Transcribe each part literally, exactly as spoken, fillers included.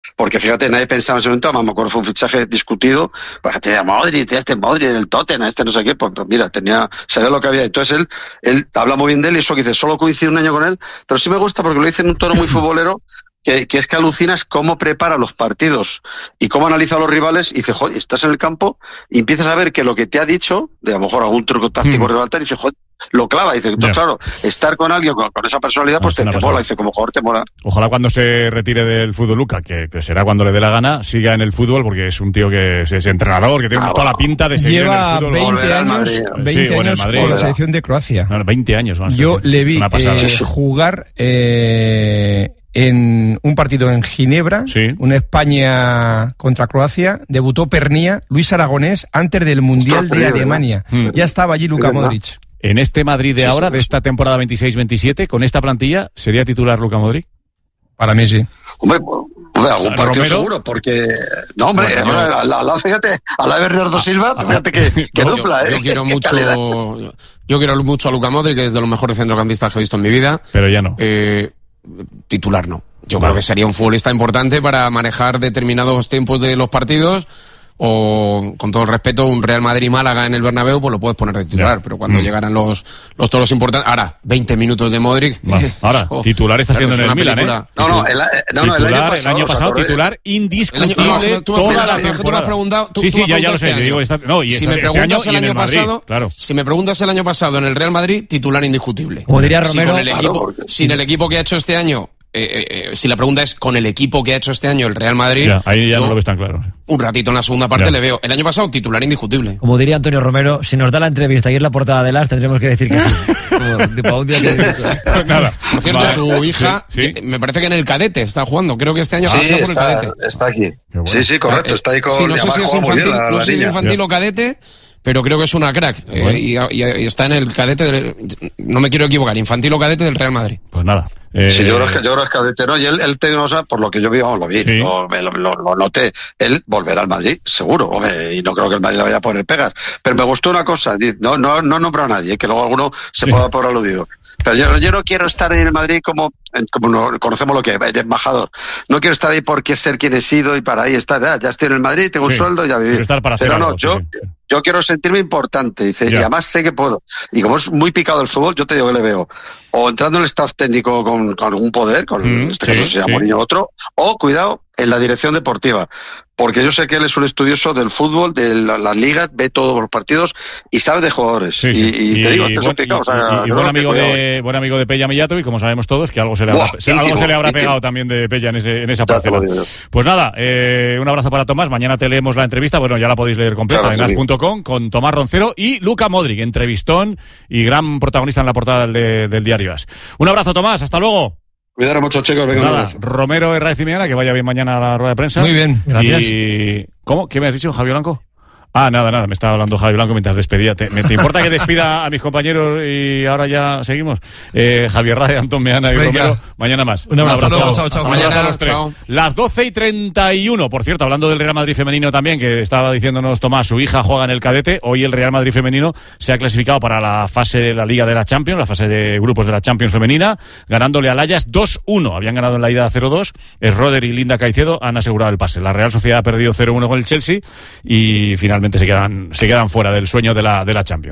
porque fíjate, nadie pensaba en ese momento, además me acuerdo fue un fichaje discutido, pues tenía Modric, este Modric del Tottenham, este no sé qué, pues, pues mira, tenía, sabía lo que había. Entonces él, él habla muy bien de él y eso que dice, solo coincide un año con él, pero sí me gusta porque lo dice en un tono muy futbolero, que, que es que alucinas cómo prepara los partidos y cómo analiza a los rivales y dice, joder, estás en el campo y empiezas a ver que lo que te ha dicho, de a lo mejor algún truco táctico mm. rival, y dice, joder, lo clava, dice, entonces yeah. claro, estar con alguien con, con esa personalidad, pues no, te, te mola, dice, como jugador te mola. Ojalá cuando se retire del fútbol Luca, que, que será cuando le dé la gana, siga en el fútbol, porque es un tío que es, es entrenador, que tiene ah, toda bueno. la pinta de seguir Lleva en el fútbol. veinte años, veinte sí, años en, Madrid, con la selección de Croacia. No, no, veinte años. Más, Yo sí, le vi eh, sí, sí. jugar eh, en un partido en Ginebra, sí. una España contra Croacia, debutó Pernía, Luis Aragonés, antes del Mundial de Alemania. ¿Verdad? Ya estaba allí Luka Modric. En este Madrid de ahora, de esta temporada veintiséis veintisiete, con esta plantilla, ¿sería titular Luka Modric? Para mí sí. Hombre, hombre algún partido Romero, seguro, porque... No, hombre, bueno, yo, al lado, fíjate, al lado de Bernardo Silva, a, fíjate que, que no, dupla, yo, ¿eh? Yo quiero mucho... Yo quiero mucho a Luka Modric, que es de los mejores centrocampistas que he visto en mi vida. Pero ya no. Eh, titular no. Yo vale. creo que sería un futbolista importante para manejar determinados tiempos de los partidos. O, con todo el respeto, un Real Madrid-Málaga en el Bernabéu, pues lo puedes poner de titular, yeah. pero cuando mm. llegaran los, los toros importantes, ahora, veinte minutos de Modric. Vale. Ahora, oh, titular está siendo en el Milan, ¿eh? No, no, el, no, no, el año pasado, el año pasado titular indiscutible el año, no, toda la temporada. Tú, sí, sí, tú ya, ya lo sé. Digo, está, no, y si este, me preguntas este el año, año el Madrid, pasado, claro. Si me preguntas el año pasado en el Real Madrid, titular indiscutible. Como diría Romero, si con el equipo, claro, porque, sin el equipo que ha hecho este año, Eh, eh, si la pregunta es con el equipo que ha hecho este año el Real Madrid, ya, ahí ya no lo ves tan claro. Un ratito en la segunda parte ya. le veo. El año pasado titular indiscutible. Como diría Antonio Romero, si nos da la entrevista y es la portada de las, tendremos que decir que sí. Como, tipo, un día que... pues nada. Por cierto, vale. su hija, sí, sí. me parece que en el cadete está jugando. Creo que este año sí, ha pasado por está, el cadete. Está aquí. Bueno. Sí, sí, correcto. Está ahí con. Sí, no sé si es infantil, la, no la sé si es infantil ya. o cadete. Pero creo que es una crack. Bueno. Eh, y, y, y está en el cadete del, no me quiero equivocar, infantil o cadete del Real Madrid. Pues nada. Eh... Sí, yo creo que yo creo que es cadete, ¿no? Y él, él te cosa, por lo que yo vi, vamos, lo vi, sí. lo, lo, lo, lo noté. Él volverá al Madrid, seguro, hombre, y no creo que el Madrid le vaya a poner pegas. Pero me gustó una cosa, no, no, no nombro a nadie, que luego alguno se sí. pueda por aludido. Pero yo, yo no quiero estar en el Madrid como, como no, conocemos lo que es, de embajador. No quiero estar ahí porque ser quien he sido y para ahí estar. Ya, ya estoy en el Madrid, tengo sí. un sueldo y ya vivir. Estar para Pero hacer no, algo, yo, sí. yo quiero sentirme importante, dice, ya. y además sé que puedo. Y como es muy picado el fútbol, yo te digo que le veo. O entrando en el staff técnico con, con algún poder, con mm, este sí, caso sea sí. Mourinho o otro, o cuidado, en la dirección deportiva. Porque yo sé que él es un estudioso del fútbol, de las la ligas, ve todos los partidos y sabe de jugadores. Sí, sí. Y, y, y te digo, este es un picado. O sea, y, y buen, amigo de, buen amigo de Pella Mijatovic, como sabemos todos, que algo se le habrá, Buah, se, íntimo, algo se le habrá pegado íntimo. también de Pella en, ese, en esa parcela. Pues nada, eh, un abrazo para Tomás. Mañana te leemos la entrevista. Bueno, ya la podéis leer completa claro, en as punto com con Tomás Roncero y Luka Modric, entrevistón y gran protagonista en la portada del, del diario As. Un abrazo, Tomás. Hasta luego. Cuidado mucho, chicos. Venga, nada, Romero, Herraiz y Miana, que vaya bien mañana a la rueda de prensa. Muy bien, gracias. Y... ¿Cómo? ¿Qué me has dicho, Javier Blanco? Ah, nada, nada, me estaba hablando Javi Blanco mientras despedía. ¿Te, me, ¿te importa que despida a mis compañeros y ahora ya seguimos? Eh, Javier Rade, Antón Meana y Venga. Romero, mañana más. Un abrazo. Un abrazo. Chao, chao, chao. Mañana a los tres. Chao. Las doce y treinta y uno. Por cierto, hablando del Real Madrid femenino también, que estaba diciéndonos Tomás, su hija juega en el cadete. Hoy el Real Madrid femenino se ha clasificado para la fase de la Liga de la Champions, la fase de grupos de la Champions femenina, ganándole al Ajax dos uno. Habían ganado en la ida cero dos. Schroeder y Linda Caicedo han asegurado el pase. La Real Sociedad ha perdido cero uno con el Chelsea y finalmente se quedan se quedan fuera del sueño de la, de la Champions.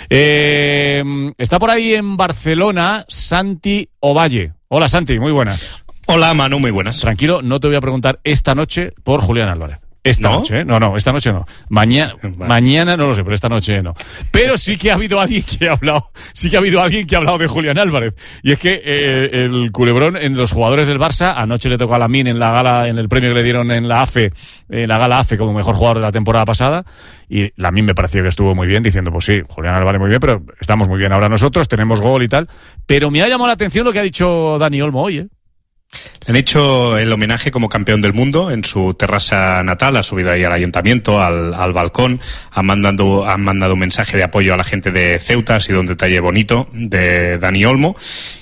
Eh, está por ahí en Barcelona Santi Ovalle. Hola Santi, muy buenas. Hola Manu, muy buenas. Tranquilo, no te voy a preguntar esta noche por Julián Álvarez. Esta ¿No? noche, ¿eh? No, no, esta noche no. Mañana, vale. mañana no lo sé, pero esta noche no. Pero sí que ha habido alguien que ha hablado, sí que ha habido alguien que ha hablado de Julián Álvarez. Y es que eh, el culebrón en los jugadores del Barça, anoche le tocó a Lamine en la gala, en el premio que le dieron en la A F E, en la gala A F E como mejor jugador de la temporada pasada. Y Lamine me pareció que estuvo muy bien, diciendo, pues sí, Julián Álvarez muy bien, pero estamos muy bien ahora nosotros, tenemos gol y tal. Pero me ha llamado la atención lo que ha dicho Dani Olmo hoy, ¿eh? Le han hecho el homenaje como campeón del mundo en su terraza natal, ha subido ahí al ayuntamiento, al, al balcón, han mandado, han mandado un mensaje de apoyo a la gente de Ceuta, ha sido un detalle bonito de Dani Olmo.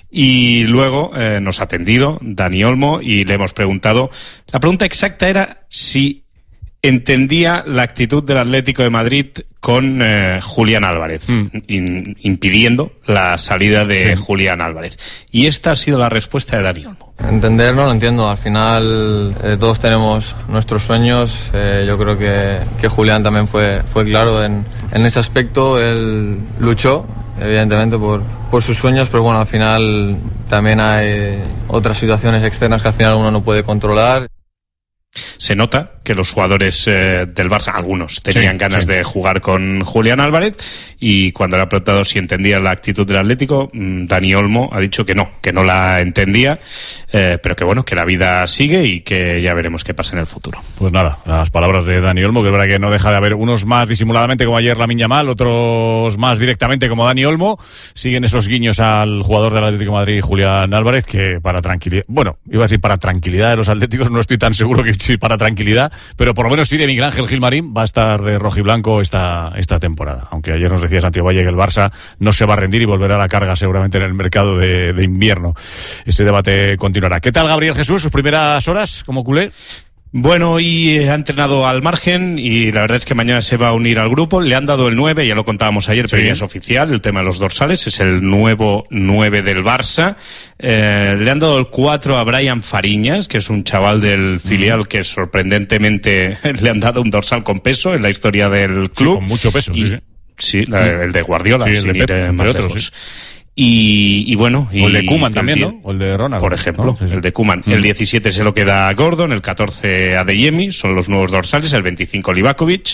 Y luego eh, nos ha atendido Dani Olmo y le hemos preguntado, la pregunta exacta era si entendía la actitud del Atlético de Madrid con eh, Julián Álvarez, mm. in, impidiendo la salida de sí. Julián Álvarez. Y esta ha sido la respuesta de Dani Olmo. Entenderlo, lo entiendo. Al final eh, todos tenemos nuestros sueños. Eh, yo creo que, que Julián también fue, fue claro en, en ese aspecto. Él luchó, evidentemente, por, por sus sueños, pero bueno, al final también hay otras situaciones externas que al final uno no puede controlar. Se nota que los jugadores eh, del Barça, algunos, tenían sí, ganas sí. de jugar con Julián Álvarez, y cuando le ha preguntado si entendía la actitud del Atlético, Dani Olmo ha dicho que no, que no la entendía, eh, pero que bueno, que la vida sigue y que ya veremos qué pasa en el futuro. Pues nada, las palabras de Dani Olmo, que es verdad que no deja de haber unos más disimuladamente como ayer Lamine Yamal, otros más directamente como Dani Olmo. Siguen esos guiños al jugador del Atlético de Madrid, Julián Álvarez, que para tranquilidad, bueno, iba a decir para tranquilidad de los atléticos, no estoy tan seguro que sí para tranquilidad, pero por lo menos sí de Miguel Ángel Gilmarín va a estar de rojiblanco esta, esta temporada. Aunque ayer nos decía Santiago Valle que el Barça no se va a rendir y volverá a la carga seguramente en el mercado de, de invierno. Ese debate continuará. ¿Qué tal Gabriel Jesús, sus primeras horas como culé? Bueno, hoy ha entrenado al margen y la verdad es que mañana se va a unir al grupo. Le han dado el nueve, ya lo contábamos ayer, pero sí. ya es oficial, el tema de los dorsales, es el nuevo nueve del Barça. Eh, le han dado el cuatro a Brian Fariñas, que es un chaval del filial que sorprendentemente le han dado un dorsal con peso en la historia del club. Sí, con mucho peso, y, sí, sí. Sí, la, el de Guardiola, sí, el sin de Pep, ir entre más otros, lejos. sí. Y, y bueno... Y, o el de Koeman también, ¿no? O el de Ronald. Por ejemplo, ¿no? Sí, sí. el de Koeman. Mm. El diecisiete se lo queda Gordon, el catorce Adeyemi, son los nuevos dorsales, el veinticinco Livakovic,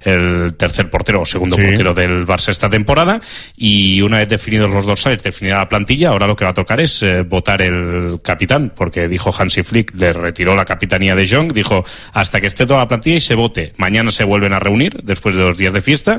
el tercer portero o segundo sí. portero del Barça esta temporada, y una vez definidos los dorsales, definida la plantilla, ahora lo que va a tocar es eh, votar el capitán, porque dijo Hansi Flick, le retiró la capitanía de Jong, dijo hasta que esté toda la plantilla y se vote. Mañana se vuelven a reunir, después de dos días de fiesta,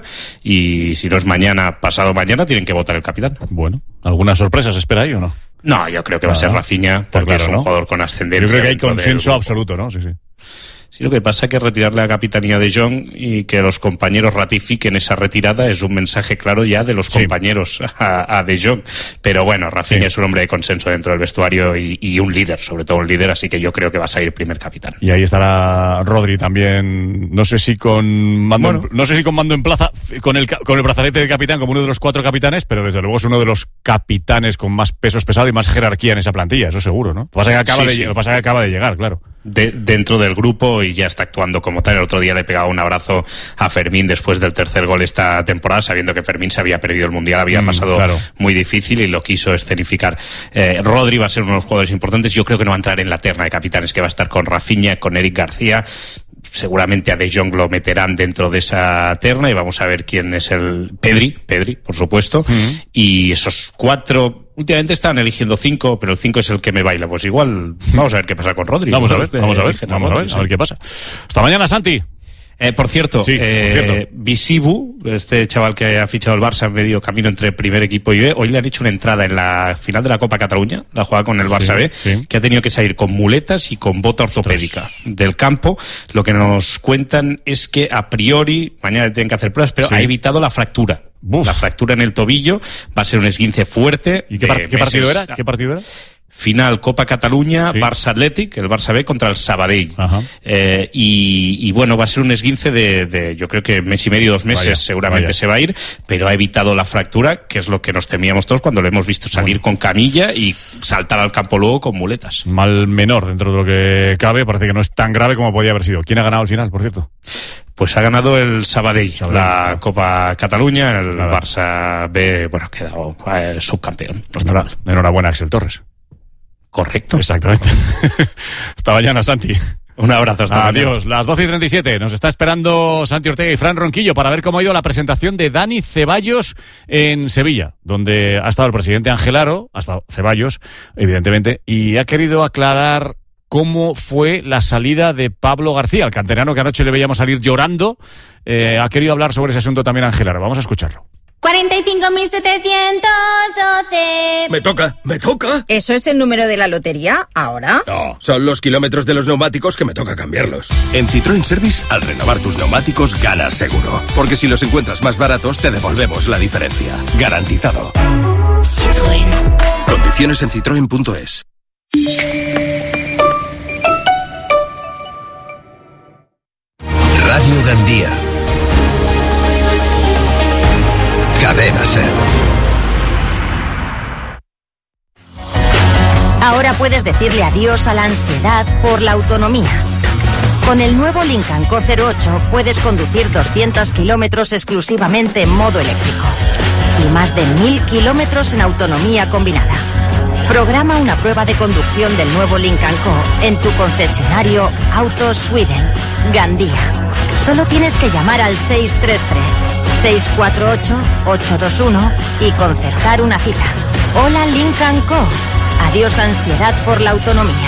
y si no es mañana, pasado mañana, tienen que votar el capitán. Bueno, ¿alguna sorpresa se espera ahí o no? No, yo creo que va a ser Rafinha, porque claro, es un ¿no? jugador con ascendencia. Yo creo que hay consenso absoluto, ¿no? Sí, sí. Sí, lo que pasa es que retirarle la capitanía de Jong y que los compañeros ratifiquen esa retirada es un mensaje claro ya de los sí. compañeros a, a De Jong. Pero bueno, Rafinha sí. es un hombre de consenso dentro del vestuario y, y un líder, sobre todo un líder, así que yo creo que va a salir primer capitán. Y ahí estará Rodri también, no sé si con mando, bueno. en, no sé si con mando en plaza, con el, con el brazalete de capitán como uno de los cuatro capitanes, pero desde luego es uno de los capitanes con más pesos pesados y más jerarquía en esa plantilla, eso seguro, ¿no? Lo que pasa es que acaba, sí, de, sí. Lo que pasa es que acaba de llegar, claro. De, dentro del grupo y ya está actuando como tal. El otro día le pegaba un abrazo a Fermín después del tercer gol esta temporada, sabiendo que Fermín se había perdido el Mundial, había mm, pasado claro. muy difícil y lo quiso escenificar. Eh, Rodri va a ser uno de los jugadores importantes. Yo creo que no va a entrar en la terna de capitanes, que va a estar con Rafinha, con Eric García. Seguramente a De Jong lo meterán dentro de esa terna y vamos a ver quién es el Pedri, Pedri, por supuesto. Mm. Y esos cuatro... Últimamente estaban eligiendo cinco, pero el cinco es el que me baila. Pues igual, vamos a ver qué pasa con Rodri. Vamos a ver, vamos a ver, vamos a ver, a ver qué pasa. Hasta mañana, Santi. Eh, por cierto, sí, eh, por cierto. Visibu, este chaval que ha fichado el Barça en medio camino entre primer equipo y B, hoy le han hecho una entrada en la final de la Copa Cataluña, la jugada con el Barça sí, B, sí. que ha tenido que salir con muletas y con bota ortopédica Ostras. del campo. Lo que nos cuentan es que a priori, mañana tienen que hacer pruebas, pero sí. ha evitado la fractura. Uf. La fractura en el tobillo, va a ser un esguince fuerte. ¿Y qué, par- ¿qué partido era? ¿Qué partido era? Final Copa Cataluña, sí. Barça Athletic, el Barça B contra el Sabadell. Eh, y, y bueno, va a ser un esguince de, de yo creo que mes y medio, dos meses vaya, seguramente vaya. se va a ir, pero ha evitado la fractura, que es lo que nos temíamos todos cuando lo hemos visto salir bueno. con camilla y saltar al campo luego con muletas. Mal menor dentro de lo que cabe, parece que no es tan grave como podía haber sido. ¿Quién ha ganado al final, por cierto? Pues ha ganado el Sabadell, Sabadell. la Copa Cataluña, el Nada. Barça B, bueno, ha quedado eh, subcampeón. Enhora, enhorabuena, Axel Torres. Correcto. Exactamente. Hasta mañana, Santi. Un abrazo. Hasta Adiós. mañana. Las doce y treinta y siete. Nos está esperando Santi Ortega y Fran Ronquillo para ver cómo ha ido la presentación de Dani Ceballos en Sevilla, donde ha estado el presidente Ángel Aro, ha estado Ceballos, evidentemente, y ha querido aclarar cómo fue la salida de Pablo García, el canterano que anoche le veíamos salir llorando. Eh, ha querido hablar sobre ese asunto también Ángel Aro. Vamos a escucharlo. cuarenta y cinco mil setecientos doce. Me toca, me toca. ¿Eso es el número de la lotería ahora? No, son los kilómetros de los neumáticos que me toca cambiarlos. En Citroën Service, al renovar tus neumáticos, ganas seguro. Porque si los encuentras más baratos, te devolvemos la diferencia. Garantizado. Citroën. Condiciones en citroen punto es. Radio Gandía. Cadena Ser. Ahora puedes decirle adiós a la ansiedad por la autonomía. Con el nuevo Lincoln Co cero ocho puedes conducir doscientos kilómetros exclusivamente en modo eléctrico y más de mil kilómetros en autonomía combinada. Programa una prueba de conducción del nuevo Lincoln Co en tu concesionario Auto Sweden, Gandía. Solo tienes que llamar al seis tres tres, seis cuatro ocho, ocho dos uno y concertar una cita. Hola Lincoln Co. Adiós ansiedad por la autonomía.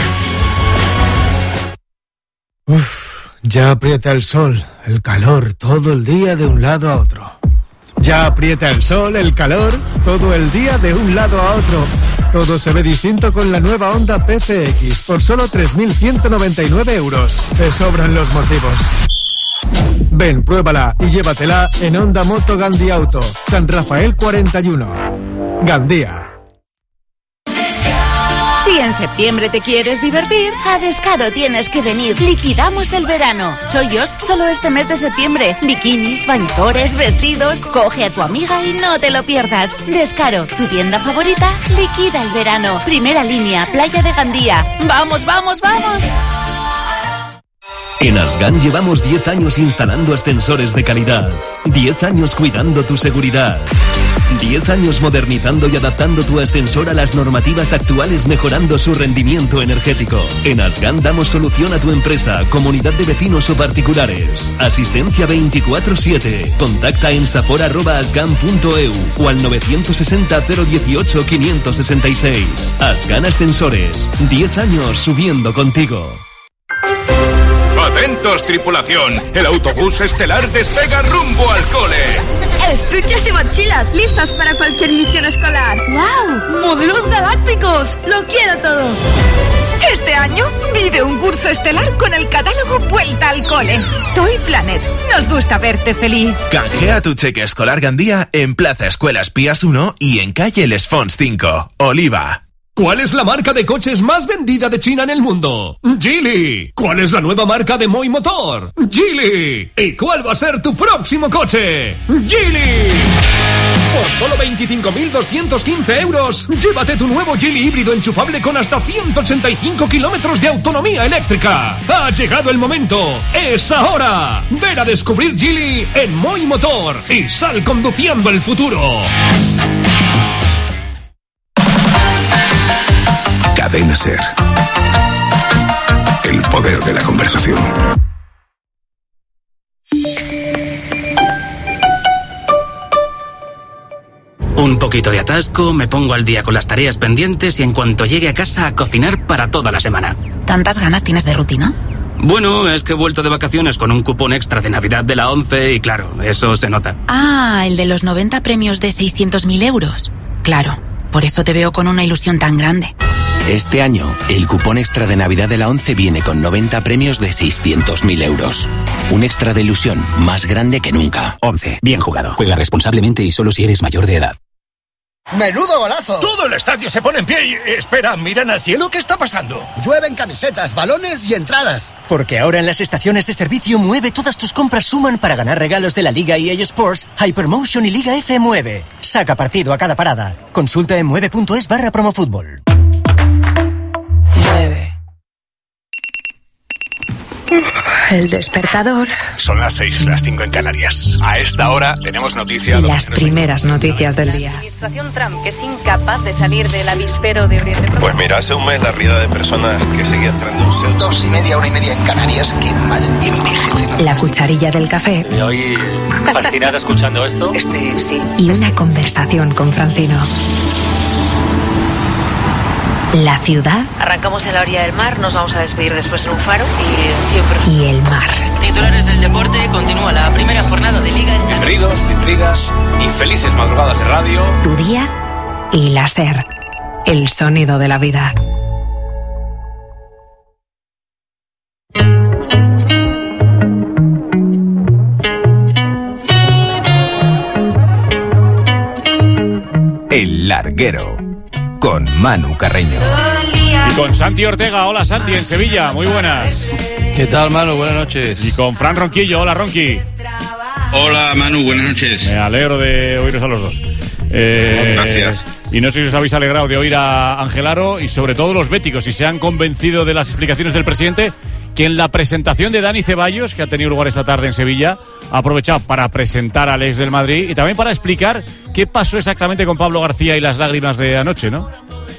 Uf, ya aprieta el sol, el calor, todo el día de un lado a otro. Ya aprieta el sol, el calor, todo el día de un lado a otro. Todo se ve distinto con la nueva Honda P C X por solo tres mil ciento noventa y nueve euros. Te sobran los motivos. Ven, pruébala y llévatela en Honda Moto Gandía Auto, San Rafael cuarenta y uno. Gandía. Si en septiembre te quieres divertir, a Descaro tienes que venir. Liquidamos el verano. Chollos solo este mes de septiembre. Bikinis, bañadores, vestidos. Coge a tu amiga y no te lo pierdas. Descaro, tu tienda favorita, liquida el verano. Primera línea, Playa de Gandía. ¡Vamos, vamos, vamos! En Asgan llevamos diez años instalando ascensores de calidad, diez años cuidando tu seguridad, diez años modernizando y adaptando tu ascensor a las normativas actuales, mejorando su rendimiento energético. En Asgan damos solución a tu empresa, comunidad de vecinos o particulares. Asistencia veinticuatro siete. Contacta en sapor arroba asgan punto e u o al nueve seis cero, cero dieciocho, quinientos sesenta y seis. Asgan Ascensores, diez años subiendo contigo. ¡Atentos, tripulación! El autobús estelar despega rumbo al cole. Estuches y mochilas listas para cualquier misión escolar. ¡Wow! ¡Modelos galácticos! ¡Lo quiero todo! Este año vive un curso estelar con el catálogo Vuelta al Cole. Toy Planet. Nos gusta verte feliz. Canjea tu cheque escolar Gandía en Plaza Escuelas Pías uno y en calle Les Fonts cinco. Oliva. ¿Cuál es la marca de coches más vendida de China en el mundo? Geely. ¿Cuál es la nueva marca de Moi Motor? Geely. ¿Y cuál va a ser tu próximo coche? Geely. Por solo veinticinco mil doscientos quince euros, llévate tu nuevo Geely híbrido enchufable con hasta ciento ochenta y cinco kilómetros de autonomía eléctrica. Ha llegado el momento. ¡Es ahora! Ven a descubrir Geely en Moi Motor y sal conduciendo el futuro. Cadena Ser. El poder de la conversación. Un poquito de atasco, me pongo al día con las tareas pendientes y en cuanto llegue a casa a cocinar para toda la semana. ¿Tantas ganas tienes de rutina? Bueno, es que he vuelto de vacaciones con un cupón extra de Navidad de la ONCE y claro, eso se nota. Ah, el de los noventa premios de seiscientos mil euros. Claro, por eso te veo con una ilusión tan grande. Este año, el cupón extra de Navidad de la ONCE viene con noventa premios de seiscientos mil euros. Un extra de ilusión más grande que nunca. ONCE, bien jugado. Juega responsablemente y solo si eres mayor de edad. ¡Menudo golazo! Todo el estadio se pone en pie y... Espera, ¿miran al cielo? ¿Qué está pasando? Llueven camisetas, balones y entradas. Porque ahora en las estaciones de servicio Mueve todas tus compras suman para ganar regalos de la Liga E A Sports, Hypermotion y Liga F Mueve. Saca partido a cada parada. Consulta en mueve punto es barra promofútbol. Mueve. El despertador. Son las seis, las cinco en Canarias. A esta hora tenemos noticias. Las primeras noticias del día. La administración Trump, que es incapaz de salir del avispero de Oriente Próximo. Pues mira, hace un mes la riada de personas que seguía entrando en un centro. Dos y media, una y media en Canarias. Qué mal envejece. La cucharilla del café. Me oí fascinada escuchando esto. Este, sí. Y una conversación con Francino. La ciudad. Arrancamos en la orilla del mar, nos vamos a despedir después en un faro y siempre... Y el mar. Titulares del deporte, continúa la primera jornada de Liga esta noche. Bienvenidos, bienvenidas y felices madrugadas de radio. Tu día y la SER. El sonido de la vida. El Larguero. Con Manu Carreño. Y con Santi Ortega. Hola Santi, en Sevilla. Muy buenas. ¿Qué tal, Manu? Buenas noches. Y con Fran Ronquillo. Hola, Ronqui. Hola, Manu. Buenas noches. Me alegro de oíros a los dos. Eh, Gracias. Y no sé si os habéis alegrado de oír a Ángel Aro y sobre todo los béticos, si se han convencido de las explicaciones del presidente, que en la presentación de Dani Ceballos, que ha tenido lugar esta tarde en Sevilla, ha aprovechado para presentar al ex del Madrid y también para explicar qué pasó exactamente con Pablo García y las lágrimas de anoche, ¿no?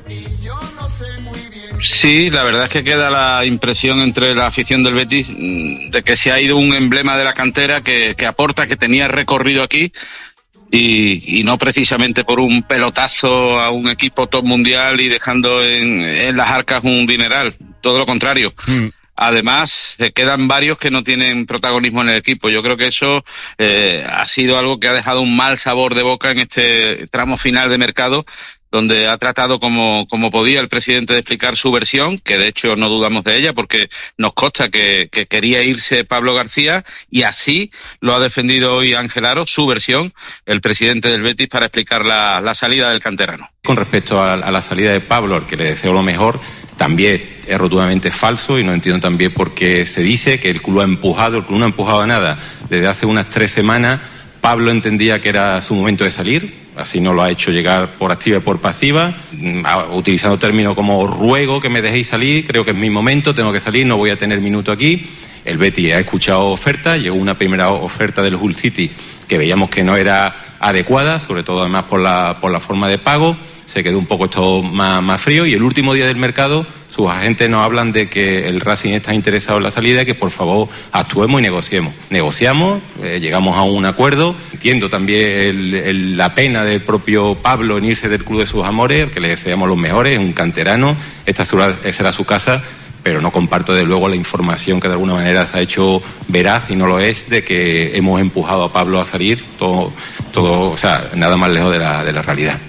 Sí, la verdad es que queda la impresión entre la afición del Betis de que se ha ido un emblema de la cantera que, que aporta, que tenía recorrido aquí y, y no precisamente por un pelotazo a un equipo top mundial y dejando en, en las arcas un dineral, todo lo contrario. Mm. Además, eh, quedan varios que no tienen protagonismo en el equipo. Yo creo que eso eh, ha sido algo que ha dejado un mal sabor de boca en este tramo final de mercado, donde ha tratado como, como podía el presidente de explicar su versión, que de hecho no dudamos de ella, porque nos consta que, que quería irse Pablo García, y así lo ha defendido hoy Ángel Aro, su versión, el presidente del Betis, para explicar la, la salida del canterano. Con respecto a, a la salida de Pablo, al que le deseo lo mejor, también es rotundamente falso y no entiendo también por qué se dice que el club ha empujado, el club no ha empujado nada. Desde hace unas tres semanas Pablo entendía que era su momento de salir, así no lo ha hecho llegar por activa y por pasiva, utilizando términos como ruego que me dejéis salir, creo que es mi momento, tengo que salir, no voy a tener minuto aquí. El Betis ha escuchado ofertas, llegó una primera oferta del Hull City que veíamos que no era adecuada, sobre todo además por la, por la forma de pago, se quedó un poco esto más, más frío y el último día del mercado sus agentes nos hablan de que el Racing está interesado en la salida y que por favor actuemos y negociemos. Negociamos, eh, llegamos a un acuerdo. Entiendo también el, el, la pena del propio Pablo en irse del club de sus amores, que le deseamos los mejores, un canterano, esta será su casa, pero no comparto de luego la información que de alguna manera se ha hecho veraz y no lo es, de que hemos empujado a Pablo a salir, todo, todo, o sea, nada más lejos de la, de la realidad.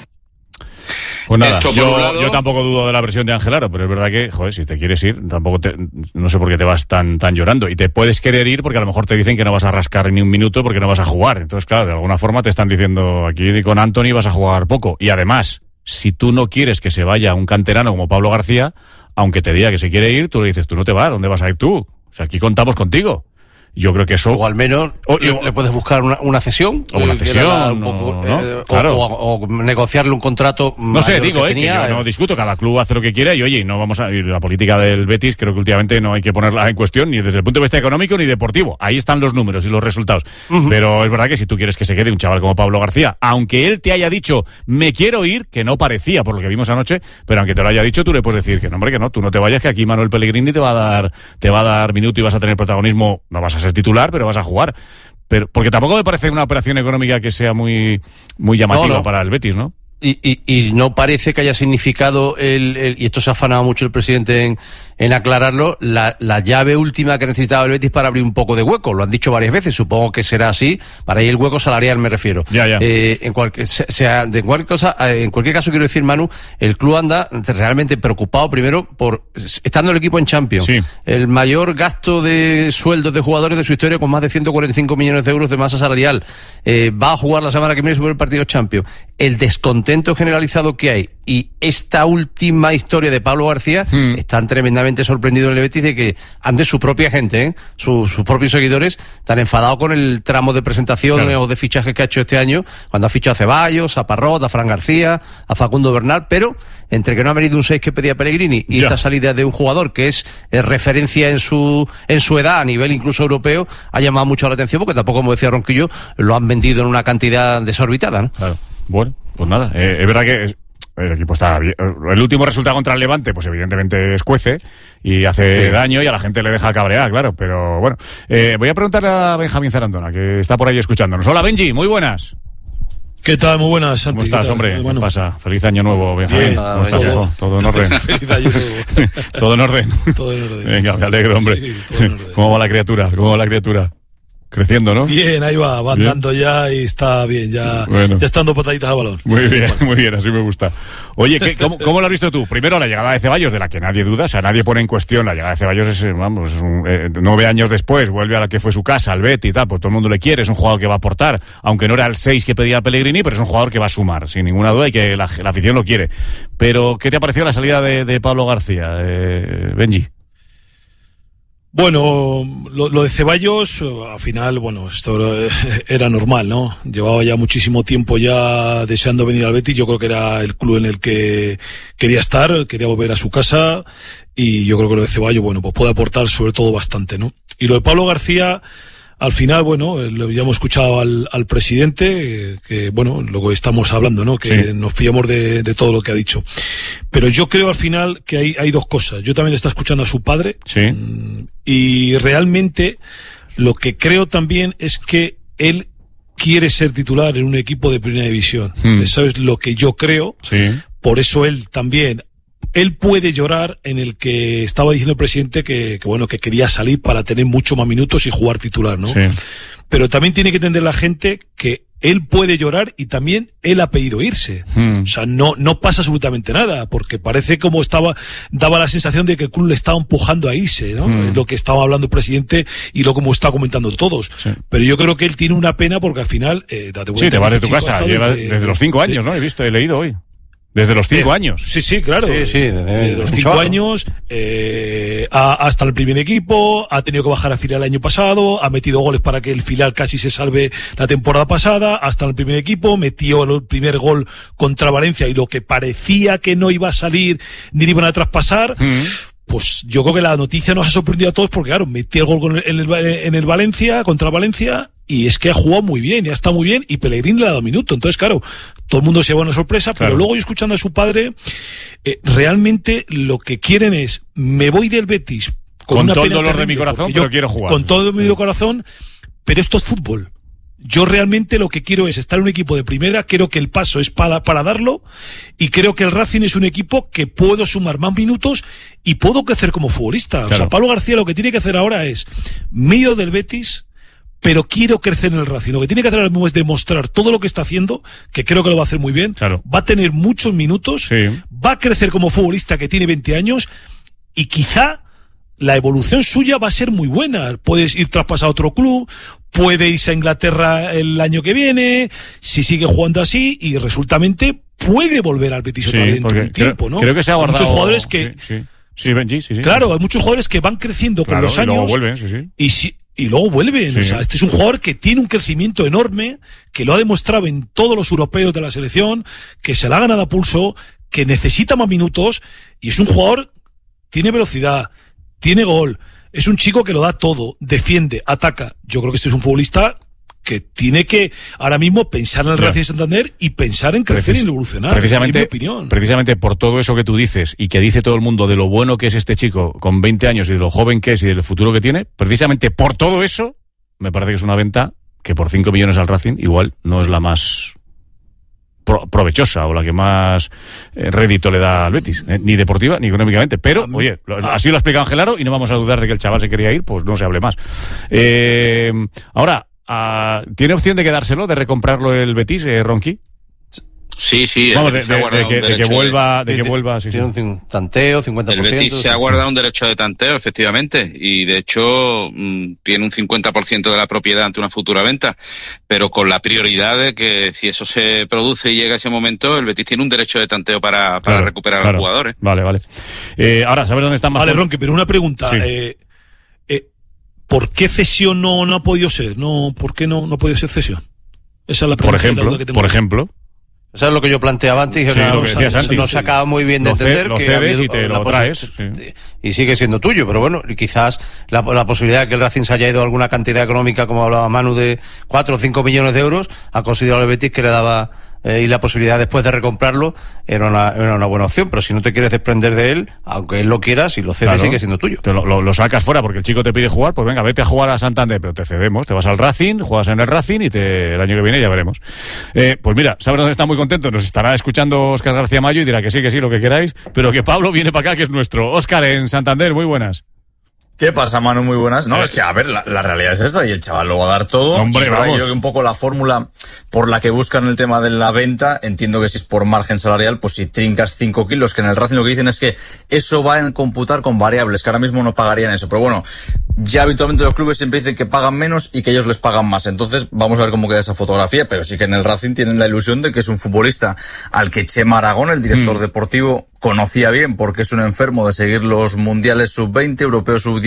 Pues nada, yo, lado... yo tampoco dudo de la versión de Ángel Aro, pero es verdad que, joder, si te quieres ir, tampoco te, no sé por qué te vas tan, tan llorando. Y te puedes querer ir porque a lo mejor te dicen que no vas a rascar ni un minuto porque no vas a jugar. Entonces, claro, de alguna forma te están diciendo, aquí con Anthony vas a jugar poco. Y además, si tú no quieres que se vaya un canterano como Pablo García, aunque te diga que se quiere ir, tú le dices, tú no te vas, ¿dónde vas a ir tú? O sea, aquí contamos contigo. Yo creo que eso... O al menos o, le, le puedes buscar una, una cesión. O una cesión, un poco, no, eh, claro. o, o, o negociarle un contrato. No sé, digo, que, eh, tenía, que yo no discuto, cada club hace lo que quiere y oye, no vamos a ir la política del Betis, creo que últimamente no hay que ponerla en cuestión ni desde el punto de vista económico ni deportivo. Ahí están los números y los resultados. Uh-huh. Pero es verdad que si tú quieres que se quede un chaval como Pablo García, aunque él te haya dicho, me quiero ir, que no parecía por lo que vimos anoche, pero aunque te lo haya dicho, tú le puedes decir que no, hombre, que no, tú no te vayas, que aquí Manuel Pellegrini te va a dar, te va a dar minuto y vas a tener protagonismo, no vas a ser titular, pero vas a jugar, pero porque tampoco me parece una operación económica que sea muy muy llamativa no, no. para el Betis, ¿no? Y, y, y no parece que haya significado el, el y esto se ha afanado mucho el presidente en, en aclararlo, la, la llave última que necesitaba el Betis para abrir un poco de hueco. Lo han dicho varias veces, supongo que será así. Para ahí el hueco salarial me refiero. Ya, ya. Eh, en cualquier, sea, de cualquier cosa, en cualquier caso quiero decir, Manu, el club anda realmente preocupado primero por estando el equipo en Champions. Sí. El mayor gasto de sueldos de jugadores de su historia con más de ciento cuarenta y cinco millones de euros de masa salarial. Eh, va a jugar la semana que viene sobre el partido Champions. El descontento generalizado que hay y esta última historia de Pablo García hmm. están tremendamente sorprendidos en el Betis de que antes su propia gente, ¿eh? sus, sus propios seguidores, están enfadados con el tramo de presentación claro. o de fichajes que ha hecho este año, cuando ha fichado a Ceballos, a Parrot, a Fran García, a Facundo Bernal, pero entre que no ha venido un seis que pedía Pellegrini y ya. esta salida de un jugador que es, es referencia en su en su edad a nivel incluso europeo, ha llamado mucho la atención porque tampoco, como decía Ronquillo, lo han vendido en una cantidad desorbitada, ¿no? Claro. Bueno, pues nada, eh, es verdad que el equipo está bien. El último resultado contra el Levante, pues evidentemente escuece y hace sí. daño y a la gente le deja cabrear, claro, pero bueno. Eh, voy a preguntarle a Benjamín Zarandona, que está por ahí escuchándonos. Hola, Benji, muy buenas. ¿Qué tal? Muy buenas, Santi. ¿Cómo estás, hombre? ¿Qué bueno. pasa? Feliz año nuevo, Benjamín. ¿Cómo estás? Todo, todo en orden. Feliz año nuevo. Todo en orden. Todo en orden. Venga, me alegro, hombre. Sí, todo en orden. ¿Cómo va la criatura? ¿Cómo va la criatura? Creciendo, ¿no? Bien, ahí va, va andando ya y está bien, ya, bueno. ya está dando pataditas al balón. Muy bien, muy bien, así me gusta. Oye, ¿qué, cómo, ¿cómo lo has visto tú? Primero, la llegada de Ceballos, de la que nadie duda, o sea, nadie pone en cuestión. La llegada de Ceballos es, vamos, es un, eh, nueve años después, vuelve a la que fue su casa, al Betis y tal, pues todo el mundo le quiere, es un jugador que va a aportar, aunque no era el seis que pedía Pellegrini, pero es un jugador que va a sumar, sin ninguna duda, y que la, la afición lo quiere. Pero, ¿qué te ha parecido la salida de, de Pablo García, eh, Benji? Bueno, lo, lo de Ceballos, al final, bueno, esto era normal, ¿no? Llevaba ya muchísimo tiempo ya deseando venir al Betis. Yo creo que era el club en el que quería estar, quería volver a su casa, y yo creo que lo de Ceballos, bueno, pues puede aportar sobre todo bastante, ¿no? Y lo de Pablo García, al final, bueno, lo ya hemos escuchado al, al presidente, que, bueno, lo que estamos hablando, ¿no? Que sí, nos fiamos de, de todo lo que ha dicho. Pero yo creo al final que hay, hay dos cosas. Yo también está escuchando a su padre. Sí. Y realmente lo que creo también es que él quiere ser titular en un equipo de primera división. Hmm. Eso es lo que yo creo. Sí. Por eso él también... Él puede llorar en el que estaba diciendo el presidente que, que bueno, que quería salir para tener mucho más minutos y jugar titular, ¿no? Sí. Pero también tiene que entender la gente que él puede llorar y también él ha pedido irse. Hmm. O sea, no, no pasa absolutamente nada, porque parece como estaba, daba la sensación de que el club le estaba empujando a irse, ¿no? Hmm. Es lo que estaba hablando el presidente y lo como está comentando todos. Sí. Pero yo creo que él tiene una pena porque al final, eh, date cuenta. Sí, te vas de tu chico casa, lleva desde, desde los cinco años, ¿no? He visto, he leído hoy. Desde los cinco eh, años. Sí, sí, claro. Sí, sí, desde, desde los cinco chaval. años, eh, ha, ha estado en el primer equipo, ha tenido que bajar a filial el año pasado, ha metido goles para que el filial casi se salve la temporada pasada, ha estado en el primer equipo, metió el primer gol contra Valencia y lo que parecía que no iba a salir ni le iban a traspasar. Mm. Pues yo creo que la noticia nos ha sorprendido a todos porque, claro, metió el gol con el, en, el, en el Valencia, contra Valencia, y es que ha jugado muy bien, y ha estado muy bien, y Pellegrini le ha dado minuto. Entonces, claro, todo el mundo se lleva una sorpresa, claro. Pero luego yo escuchando a su padre, eh, realmente lo que quieren es, me voy del Betis con, con una todo el pena dolor de terrible, mi corazón, porque pero yo, quiero jugar. Con todo mi sí. corazón, pero esto es fútbol. Yo realmente lo que quiero es estar en un equipo de primera, creo que el paso es para, para darlo, y creo que el Racing es un equipo que puedo sumar más minutos y puedo crecer como futbolista. Claro. O sea, Pablo García lo que tiene que hacer ahora es, me he ido del Betis, pero quiero crecer en el Racing. Lo que tiene que hacer ahora mismo es demostrar todo lo que está haciendo, que creo que lo va a hacer muy bien, claro. Va a tener muchos minutos, sí. Va a crecer como futbolista que tiene veinte años, y quizá la evolución suya va a ser muy buena. Puedes ir traspasado a otro club, puede irse a Inglaterra el año que viene, si sigue jugando así, y resultamente puede volver al Betis sí, otra vez dentro de un creo, tiempo, ¿no? Creo que se ha guardado. Hay muchos jugadores que... Sí, sí. Sí, Benji, sí, sí. Claro, hay muchos jugadores que van creciendo claro, con los años. Y luego vuelven, sí, sí. Y si, y luego vuelven. Sí. O sea, este es un jugador que tiene un crecimiento enorme, que lo ha demostrado en todos los europeos de la selección, que se la ha ganado a pulso, que necesita más minutos, y es un jugador, tiene velocidad, tiene gol, es un chico que lo da todo, defiende, ataca. Yo creo que este es un futbolista que tiene que ahora mismo pensar en el Racing Santander y pensar en crecer Precis- y en evolucionar. Precisamente, es mi opinión. precisamente por todo eso que tú dices y que dice todo el mundo de lo bueno que es este chico con veinte años y de lo joven que es y del futuro que tiene, precisamente por todo eso, me parece que es una venta que por cinco millones al Racing igual no es la más pro- provechosa o la que más eh, rédito le da al Betis, eh, ni deportiva ni económicamente. Pero, mí, oye, lo, así lo ha explicado Angelaro y no vamos a dudar de que el chaval se quería ir, pues no se hable más. Eh, ahora, Uh, ¿tiene opción de quedárselo, de recomprarlo el Betis, eh, Ronqui? Sí, sí. Vamos, de, de, de, que, de que vuelva, de, de que vuelva, sí, sí. Un tanteo, cincuenta por ciento. El Betis se ha guardado un derecho de tanteo, efectivamente, y de hecho mmm, tiene un cincuenta por ciento de la propiedad ante una futura venta, pero con la prioridad de que si eso se produce y llega ese momento, el Betis tiene un derecho de tanteo para, para claro, recuperar claro. a los jugadores. Vale, vale. Eh, ahora, ¿sabes dónde están más? Vale, Ronqui, pero una pregunta. Sí. Eh, ¿Por qué cesión no, no ha podido ser? No, ¿por qué no, no ha podido ser cesión? Esa es la pregunta. Por ejemplo, que tengo. Por ejemplo. Eso es lo que yo planteaba antes. Sí, no, lo que decías no, antes. No se acaba muy bien de lo entender. Lo que cedes y te lo traes. Sí. Y sigue siendo tuyo, pero bueno, y quizás la, la posibilidad de que el Racing se haya ido a alguna cantidad económica, como hablaba Manu, de cuatro o cinco millones de euros, ha considerado el Betis que le daba... Eh, y la posibilidad después de recomprarlo era una, era una buena opción, pero si no te quieres desprender de él, aunque él lo quiera, si lo cedes claro, sigue siendo tuyo. Te lo, lo, lo sacas fuera porque el chico te pide jugar, pues venga, vete a jugar a Santander, pero te cedemos, te vas al Racing, juegas en el Racing y te, el año que viene ya veremos. Eh, pues mira, ¿sabes dónde está muy contento? Nos estará escuchando Óscar García Mayo y dirá que sí, que sí, lo que queráis, pero que Pablo viene para acá, que es nuestro. Óscar en Santander, muy buenas. ¿Qué pasa, Manu? Muy buenas. No, eh, es que, a ver, la, la realidad es esa y el chaval lo va a dar todo. Hombre, y vamos. Yo creo que un poco la fórmula por la que buscan el tema de la venta, entiendo que si es por margen salarial, pues si trincas cinco kilos, que en el Racing lo que dicen es que eso va a computar con variables, que ahora mismo no pagarían eso. Pero bueno, ya habitualmente los clubes siempre dicen que pagan menos y que ellos les pagan más. Entonces, vamos a ver cómo queda esa fotografía, pero sí que en el Racing tienen la ilusión de que es un futbolista al que Chema Aragón, el director mm. deportivo, conocía bien porque es un enfermo de seguir los mundiales sub veinte, europeos sub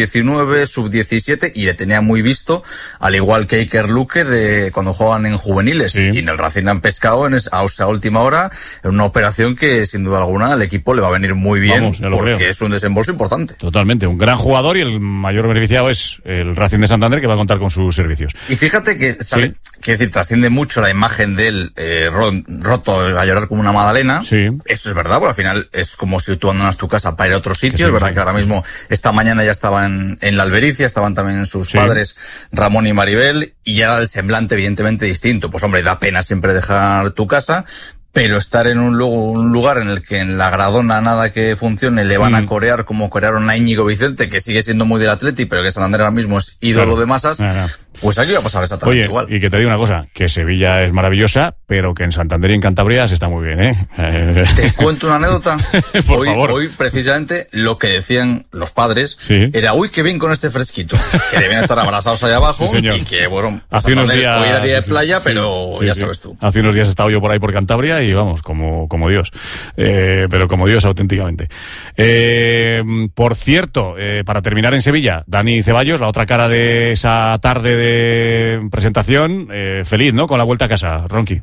diecinueve, sub diecisiete, y le tenía muy visto, al igual que Iker Luque de cuando juegan en juveniles. Sí. Y en el Racing han pescado en esa, a esa última hora, en una operación que sin duda alguna al equipo le va a venir muy bien. Vamos, porque creo. Es un desembolso importante. Totalmente, un gran jugador, y el mayor beneficiado es el Racing de Santander, que va a contar con sus servicios. Y fíjate que, sale, sí. que decir, trasciende mucho la imagen de él eh, roto a llorar como una magdalena. Sí. Eso es verdad, porque al final es como si tú abandonas tu casa para ir a otro sitio. Es verdad que ahora mismo, esta mañana ya estaban en la Albericia, estaban también sus sí. padres, Ramón y Maribel, y ya el semblante evidentemente distinto. Pues hombre, da pena siempre dejar tu casa, pero estar en un, un lugar en el que en la Gradona nada que funcione le van mm. a corear como corearon a Íñigo Vicente, que sigue siendo muy del Atleti, pero que Santander ahora mismo es ídolo claro. de masas, claro. pues aquí va a pasar exactamente Oye, igual. Y que te digo una cosa, que Sevilla es maravillosa, pero que en Santander y en Cantabria se está muy bien, ¿eh? Te cuento una anécdota. Por hoy, favor. Hoy, precisamente, lo que decían los padres sí. era, uy, qué bien con este fresquito, que deben estar abrazados allá abajo, sí, y que, bueno, hace Santander, unos días, hoy era día de playa, sí, pero sí, ya sí. sabes tú. Hace unos días he estado yo por ahí por Cantabria y vamos, como como Dios, eh, pero como Dios auténticamente. Eh, por cierto, eh, para terminar en Sevilla, Dani Ceballos, la otra cara de esa tarde de presentación, eh, feliz, ¿no? Con la vuelta a casa, Ronqui.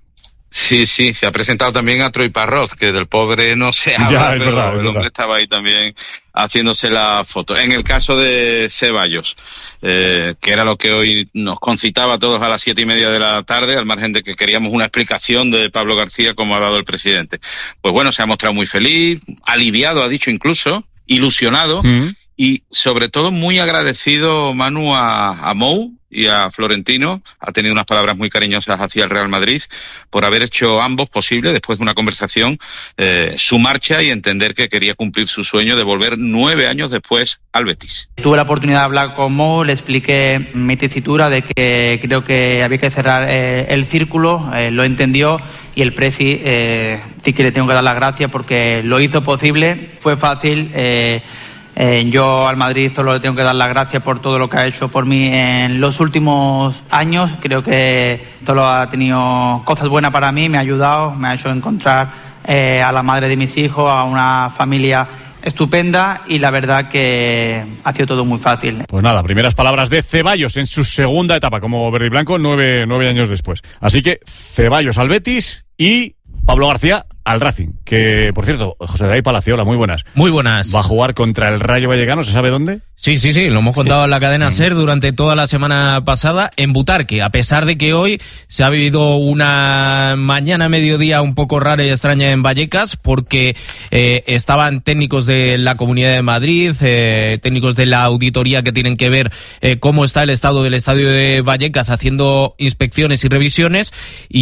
Sí, sí, se ha presentado también a Troy Parroz, que del pobre no se habla, ya, es pero verdad, es el hombre verdad. estaba ahí también haciéndose la foto. En el caso de Ceballos, eh, que era lo que hoy nos concitaba a todos a las siete y media de la tarde, al margen de que queríamos una explicación de Pablo García, como ha dado el presidente. Pues bueno, se ha mostrado muy feliz, aliviado, ha dicho incluso, ilusionado, mm. y sobre todo muy agradecido, Manu, a, a Mou y a Florentino. Ha tenido unas palabras muy cariñosas hacia el Real Madrid por haber hecho ambos posible, después de una conversación, eh, su marcha, y entender que quería cumplir su sueño de volver nueve años después al Betis. Tuve la oportunidad de hablar con Mo, le expliqué mi tesitura de que creo que había que cerrar eh, el círculo, eh, lo entendió, y el Preci eh, sí que le tengo que dar las gracias porque lo hizo posible, fue fácil. eh, Eh, yo al Madrid solo le tengo que dar las gracias por todo lo que ha hecho por mí en los últimos años. Creo que solo ha tenido cosas buenas para mí, me ha ayudado, me ha hecho encontrar eh, a la madre de mis hijos, a una familia estupenda, y la verdad que ha sido todo muy fácil. Pues nada, primeras palabras de Ceballos en su segunda etapa como verde y blanco, nueve, nueve años después. Así que Ceballos al Betis y Pablo García al Racing, que por cierto, José David Palaciola, muy buenas. Muy buenas. Va a jugar contra el Rayo Vallecano, ¿se sabe dónde? Sí, sí, sí, lo hemos contado en la cadena SER durante toda la semana pasada, en Butarque, a pesar de que hoy se ha vivido una mañana mediodía un poco rara y extraña en Vallecas, porque eh, estaban técnicos de la Comunidad de Madrid, eh, técnicos de la auditoría que tienen que ver eh, cómo está el estado del estadio de Vallecas, haciendo inspecciones y revisiones,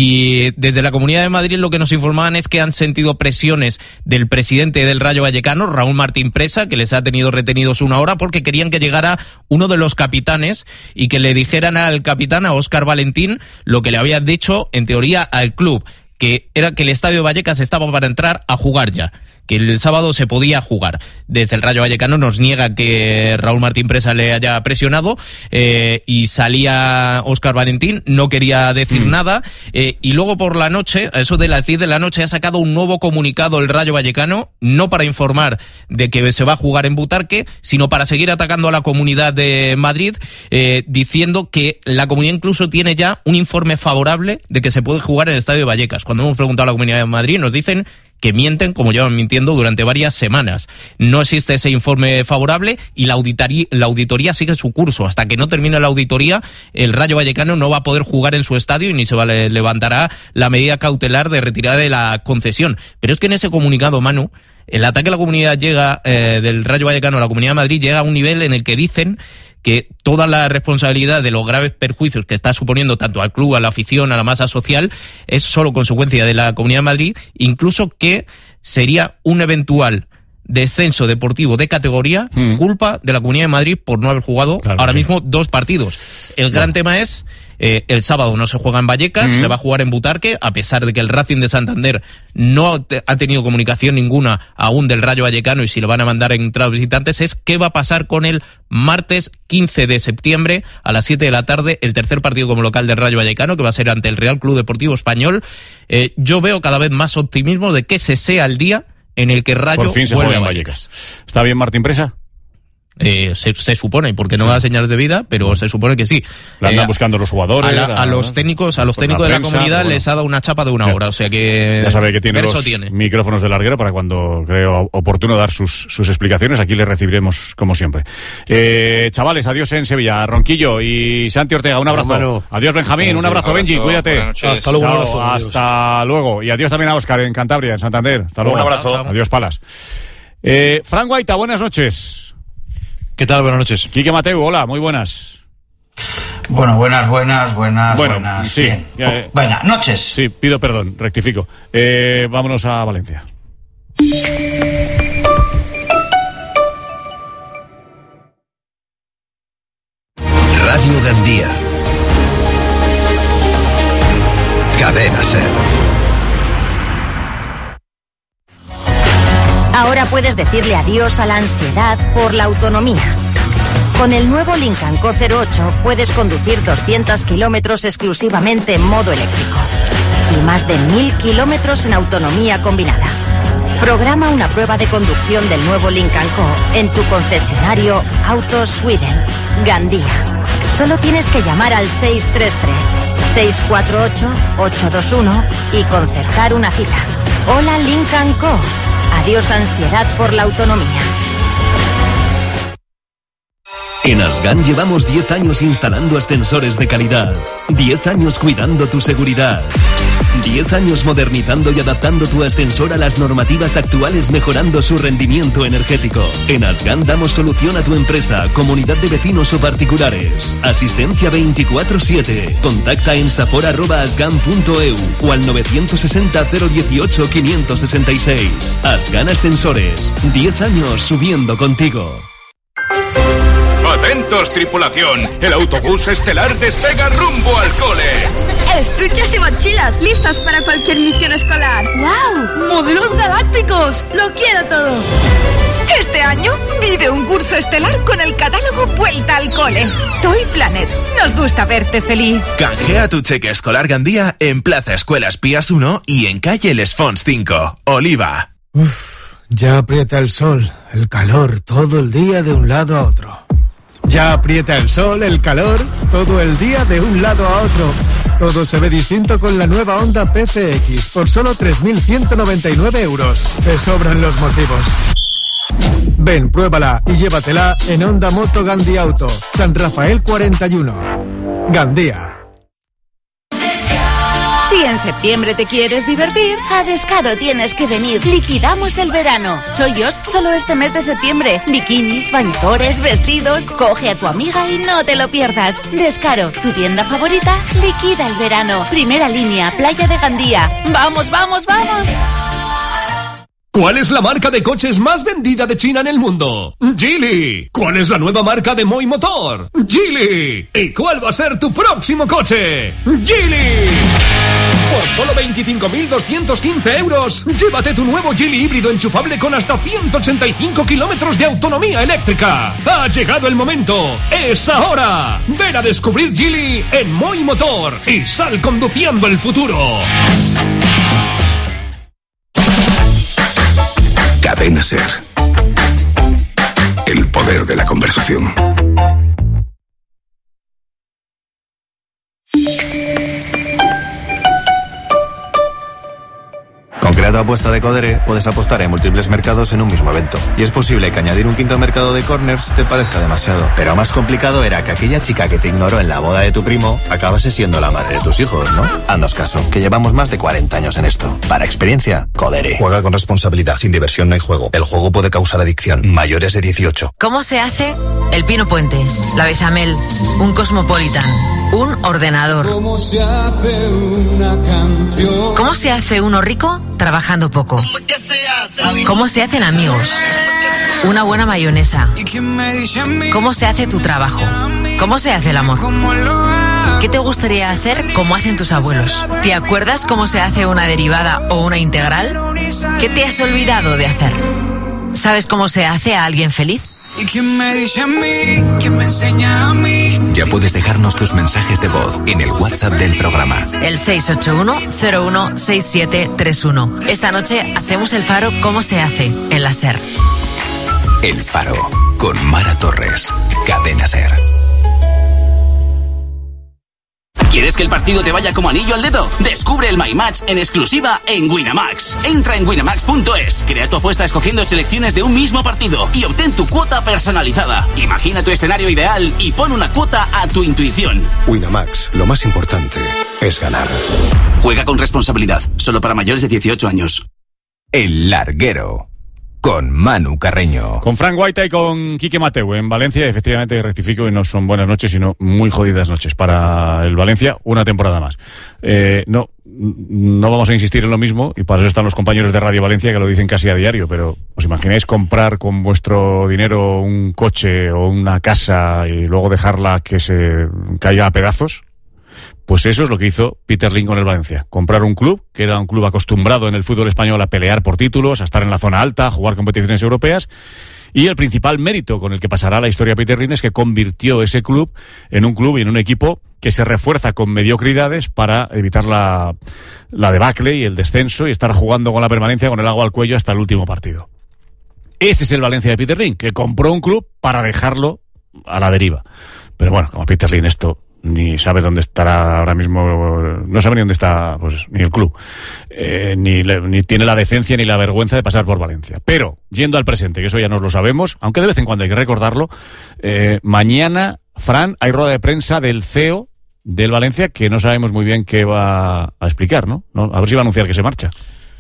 y desde la Comunidad de Madrid lo que nos informaban es que han sentido presiones del presidente del Rayo Vallecano, Raúl Martín Presa, que les ha tenido retenidos una hora porque querían que llegara uno de los capitanes y que le dijeran al capitán, a Óscar Valentín, lo que le había dicho en teoría al club, que era que el estadio de Vallecas estaba para entrar a jugar ya, que el sábado se podía jugar. Desde el Rayo Vallecano nos niega que Raúl Martín Presa le haya presionado, eh, y salía Óscar Valentín, no quería decir mm. nada, eh, y luego por la noche, a eso de las diez de la noche, ha sacado un nuevo comunicado el Rayo Vallecano, no para informar de que se va a jugar en Butarque, sino para seguir atacando a la Comunidad de Madrid, eh, diciendo que la Comunidad incluso tiene ya un informe favorable de que se puede jugar en el estadio de Vallecas. Cuando hemos preguntado a la Comunidad de Madrid, nos dicen que mienten, como llevan mintiendo durante varias semanas. No existe ese informe favorable y la auditoría, la auditoría sigue su curso. Hasta que no termine la auditoría, el Rayo Vallecano no va a poder jugar en su estadio y ni se va, levantará la medida cautelar de retirada de la concesión. Pero es que en ese comunicado, Manu, el ataque a la comunidad llega eh, del Rayo Vallecano a la Comunidad de Madrid llega a un nivel en el que dicen que toda la responsabilidad de los graves perjuicios que está suponiendo tanto al club, a la afición, a la masa social, es solo consecuencia de la Comunidad de Madrid, incluso que sería un eventual descenso deportivo de categoría mm. culpa de la Comunidad de Madrid por no haber jugado claro, ahora sí. mismo dos partidos. El gran no. tema es eh, el sábado no se juega en Vallecas, mm. se va a jugar en Butarque, a pesar de que el Racing de Santander no te, ha tenido comunicación ninguna aún del Rayo Vallecano y si lo van a mandar en entradas visitantes, es qué va a pasar con el martes quince de septiembre a las siete de la tarde, el tercer partido como local del Rayo Vallecano, que va a ser ante el Real Club Deportivo Español. Eh, yo veo cada vez más optimismo de que ese sea el día en el que Rayo por fin se vuelve juega a en Vallecas. Vallecas. ¿Está bien Martín Presa? Eh, se, se supone, porque no da señales de vida, pero se supone que sí. La andan eh, buscando los jugadores. A, la, a, a los técnicos, a los técnicos la de la prensa, comunidad bueno. les ha dado una chapa de una hora, o sea que ya sabe que tiene los tiene. micrófonos de larguero para cuando creo oportuno dar sus, sus explicaciones. Aquí le recibiremos como siempre. Eh, chavales, adiós en Sevilla. Ronquillo y Santi Ortega, un abrazo. Bueno, adiós Benjamín, un abrazo, abrazo Benji, cuídate. Hasta luego, Chao, un abrazo. Hasta luego. Y adiós también a Óscar en Cantabria, en Santander. Hasta luego. Un abrazo. Adiós, Palas. Eh, Fran Guaita, buenas noches. ¿Qué tal? Buenas noches. Quique Mateu, hola, muy buenas. Bueno, buenas, buenas, buenas, bueno, buenas. Sí, Bien. eh, buenas noches. Sí, pido perdón, rectifico. Eh, vámonos a Valencia. Radio Gandía. Cadena Ser. Ahora puedes decirle adiós a la ansiedad por la autonomía. Con el nuevo Lincoln Co cero ocho puedes conducir doscientos kilómetros exclusivamente en modo eléctrico y más de mil kilómetros en autonomía combinada. Programa una prueba de conducción del nuevo Lincoln Co en tu concesionario Autos Sweden, Gandía. Solo tienes que llamar al seis tres tres, seis cuatro ocho, ocho dos uno y concertar una cita. Hola Lincoln Co. Adiós ansiedad por la autonomía. En Asgan llevamos diez años instalando ascensores de calidad, diez años cuidando tu seguridad, diez años modernizando y adaptando tu ascensor a las normativas actuales, mejorando su rendimiento energético. En Asgan damos solución a tu empresa, comunidad de vecinos o particulares. Asistencia veinticuatro siete. Contacta en sapor arroba asgan punto e u o al nueve seis cero, cero uno ocho, cinco seis seis. Asgan Ascensores. diez años subiendo contigo. Atentos, tripulación. El autobús estelar despega rumbo al cole. Estuches y mochilas listas para cualquier misión escolar. ¡Wow! ¡Modelos galácticos! ¡Lo quiero todo! Este año vive un curso estelar con el catálogo Vuelta al Cole. Toy Planet. Nos gusta verte feliz. Canjea tu cheque escolar Gandía en Plaza Escuelas Pías uno y en calle Les Fonts cinco. Oliva. Uf, ya aprieta el sol, el calor, todo el día de un lado a otro. Ya aprieta el sol, el calor, todo el día de un lado a otro. Todo se ve distinto con la nueva Honda P C X por solo tres mil ciento noventa y nueve euros. Te sobran los motivos. Ven, pruébala y llévatela en Honda Moto Gandía Auto, San Rafael cuarenta y uno. Gandía. Si en septiembre te quieres divertir, a Descaro tienes que venir. Liquidamos el verano. Chollos solo este mes de septiembre. Bikinis, bañadores, vestidos. Coge a tu amiga y no te lo pierdas. Descaro, tu tienda favorita, liquida el verano. Primera línea, Playa de Gandía. ¡Vamos, vamos, vamos! ¿Cuál es la marca de coches más vendida de China en el mundo? Geely. ¿Cuál es la nueva marca de Moi Motor? Geely. ¿Y cuál va a ser tu próximo coche? Geely. Por solo veinticinco mil doscientos quince euros, llévate tu nuevo Geely híbrido enchufable con hasta ciento ochenta y cinco kilómetros de autonomía eléctrica. Ha llegado el momento. ¡Es ahora! Ven a descubrir Geely en Moi Motor y sal conduciendo el futuro. Cadena Ser. El poder de la conversación. Con Creado Apuesta de Codere puedes apostar en múltiples mercados en un mismo evento. Y es posible que añadir un quinto mercado de corners te parezca demasiado. Pero más complicado era que aquella chica que te ignoró en la boda de tu primo acabase siendo la madre de tus hijos, ¿no? Haznos caso, que llevamos más de cuarenta años en esto. Para experiencia, Codere. Juega con responsabilidad, sin diversión no hay juego. El juego puede causar adicción. Mayores de dieciocho. ¿Cómo se hace el pino puente, la bechamel, un cosmopolitan, un ordenador? ¿Cómo se hace una canción? ¿Cómo se hace uno rico trabajando poco? ¿Cómo se hacen amigos? Una buena mayonesa. ¿Cómo se hace tu trabajo? ¿Cómo se hace el amor? ¿Qué te gustaría hacer como hacen tus abuelos? ¿Te acuerdas cómo se hace una derivada o una integral? ¿Qué te has olvidado de hacer? ¿Sabes cómo se hace a alguien feliz? ¿Y quién me dice a mí? ¿Quién me enseña a mí? Ya puedes dejarnos tus mensajes de voz en el WhatsApp del programa. El seis ocho uno, cero uno seis siete tres uno. Esta noche hacemos el faro ¿Cómo se hace? En la SER. El Faro. con Mara Torres. Cadena SER. ¿Quieres que el partido te vaya como anillo al dedo? Descubre el My Match en exclusiva en Winamax. Entra en winamax punto es, crea tu apuesta escogiendo selecciones de un mismo partido y obtén tu cuota personalizada. Imagina tu escenario ideal y pon una cuota a tu intuición. Winamax, lo más importante es ganar. Juega con responsabilidad, solo para mayores de dieciocho años. El Larguero, con Manu Carreño. Con Fran Guaita y con Quique Mateu en Valencia. Efectivamente, rectifico, y no son buenas noches, sino muy jodidas noches para el Valencia, una temporada más. Eh, no, no vamos a insistir en lo mismo, y para eso están los compañeros de Radio Valencia que lo dicen casi a diario, pero ¿os imagináis comprar con vuestro dinero un coche o una casa y luego dejarla que se caiga a pedazos? Pues eso es lo que hizo Peter Lim con el Valencia. Comprar un club, que era un club acostumbrado en el fútbol español a pelear por títulos, a estar en la zona alta, a jugar competiciones europeas. Y el principal mérito con el que pasará la historia Peter Lim es que convirtió ese club en un club y en un equipo que se refuerza con mediocridades para evitar la, la debacle y el descenso y estar jugando con la permanencia con el agua al cuello hasta el último partido. Ese es el Valencia de Peter Lim, que compró un club para dejarlo a la deriva. Pero bueno, como Peter Lim esto ni sabe dónde estará ahora mismo, no sabe ni dónde está, pues, ni el club, eh, ni, ni tiene la decencia ni la vergüenza de pasar por Valencia. Pero, yendo al presente, que eso ya nos lo sabemos, aunque de vez en cuando hay que recordarlo, eh, mañana, Fran, hay rueda de prensa del C E O del Valencia que no sabemos muy bien qué va a explicar, ¿no? ¿No? A ver si va a anunciar que se marcha.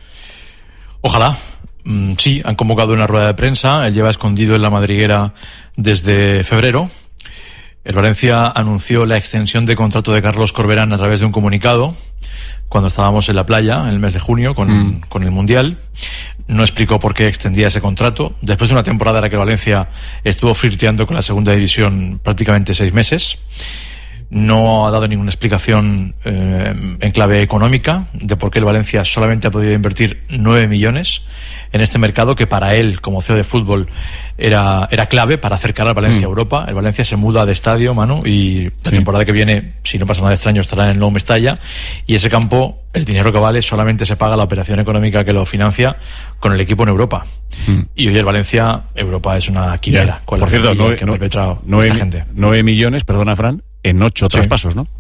Ojalá. Mm, sí, han convocado una rueda de prensa, él lleva escondido en la madriguera desde febrero. El Valencia anunció la extensión de contrato de Carlos Corberán a través de un comunicado cuando estábamos en la playa en el mes de junio con, mm. con el Mundial. No explicó por qué extendía ese contrato. Después de una temporada en la que Valencia estuvo flirteando con la segunda división prácticamente seis meses. No ha dado ninguna explicación eh, en clave económica de por qué el Valencia solamente ha podido invertir nueve millones en este mercado que para él, como C E O de fútbol, era, era clave para acercar al Valencia mm. a Europa. El Valencia se muda de estadio, Manu, y la sí. temporada que viene, si no pasa nada extraño, estará en el nuevo Mestalla, y ese campo, el dinero que vale, solamente se paga la operación económica que lo financia con el equipo en Europa. Mm. Y hoy el Valencia, Europa es una quimera. Por cierto, nueve, que ha perpetrado nueve, esta gente. nueve millones, perdona, Fran, en ocho sí. traspasos, ¿no?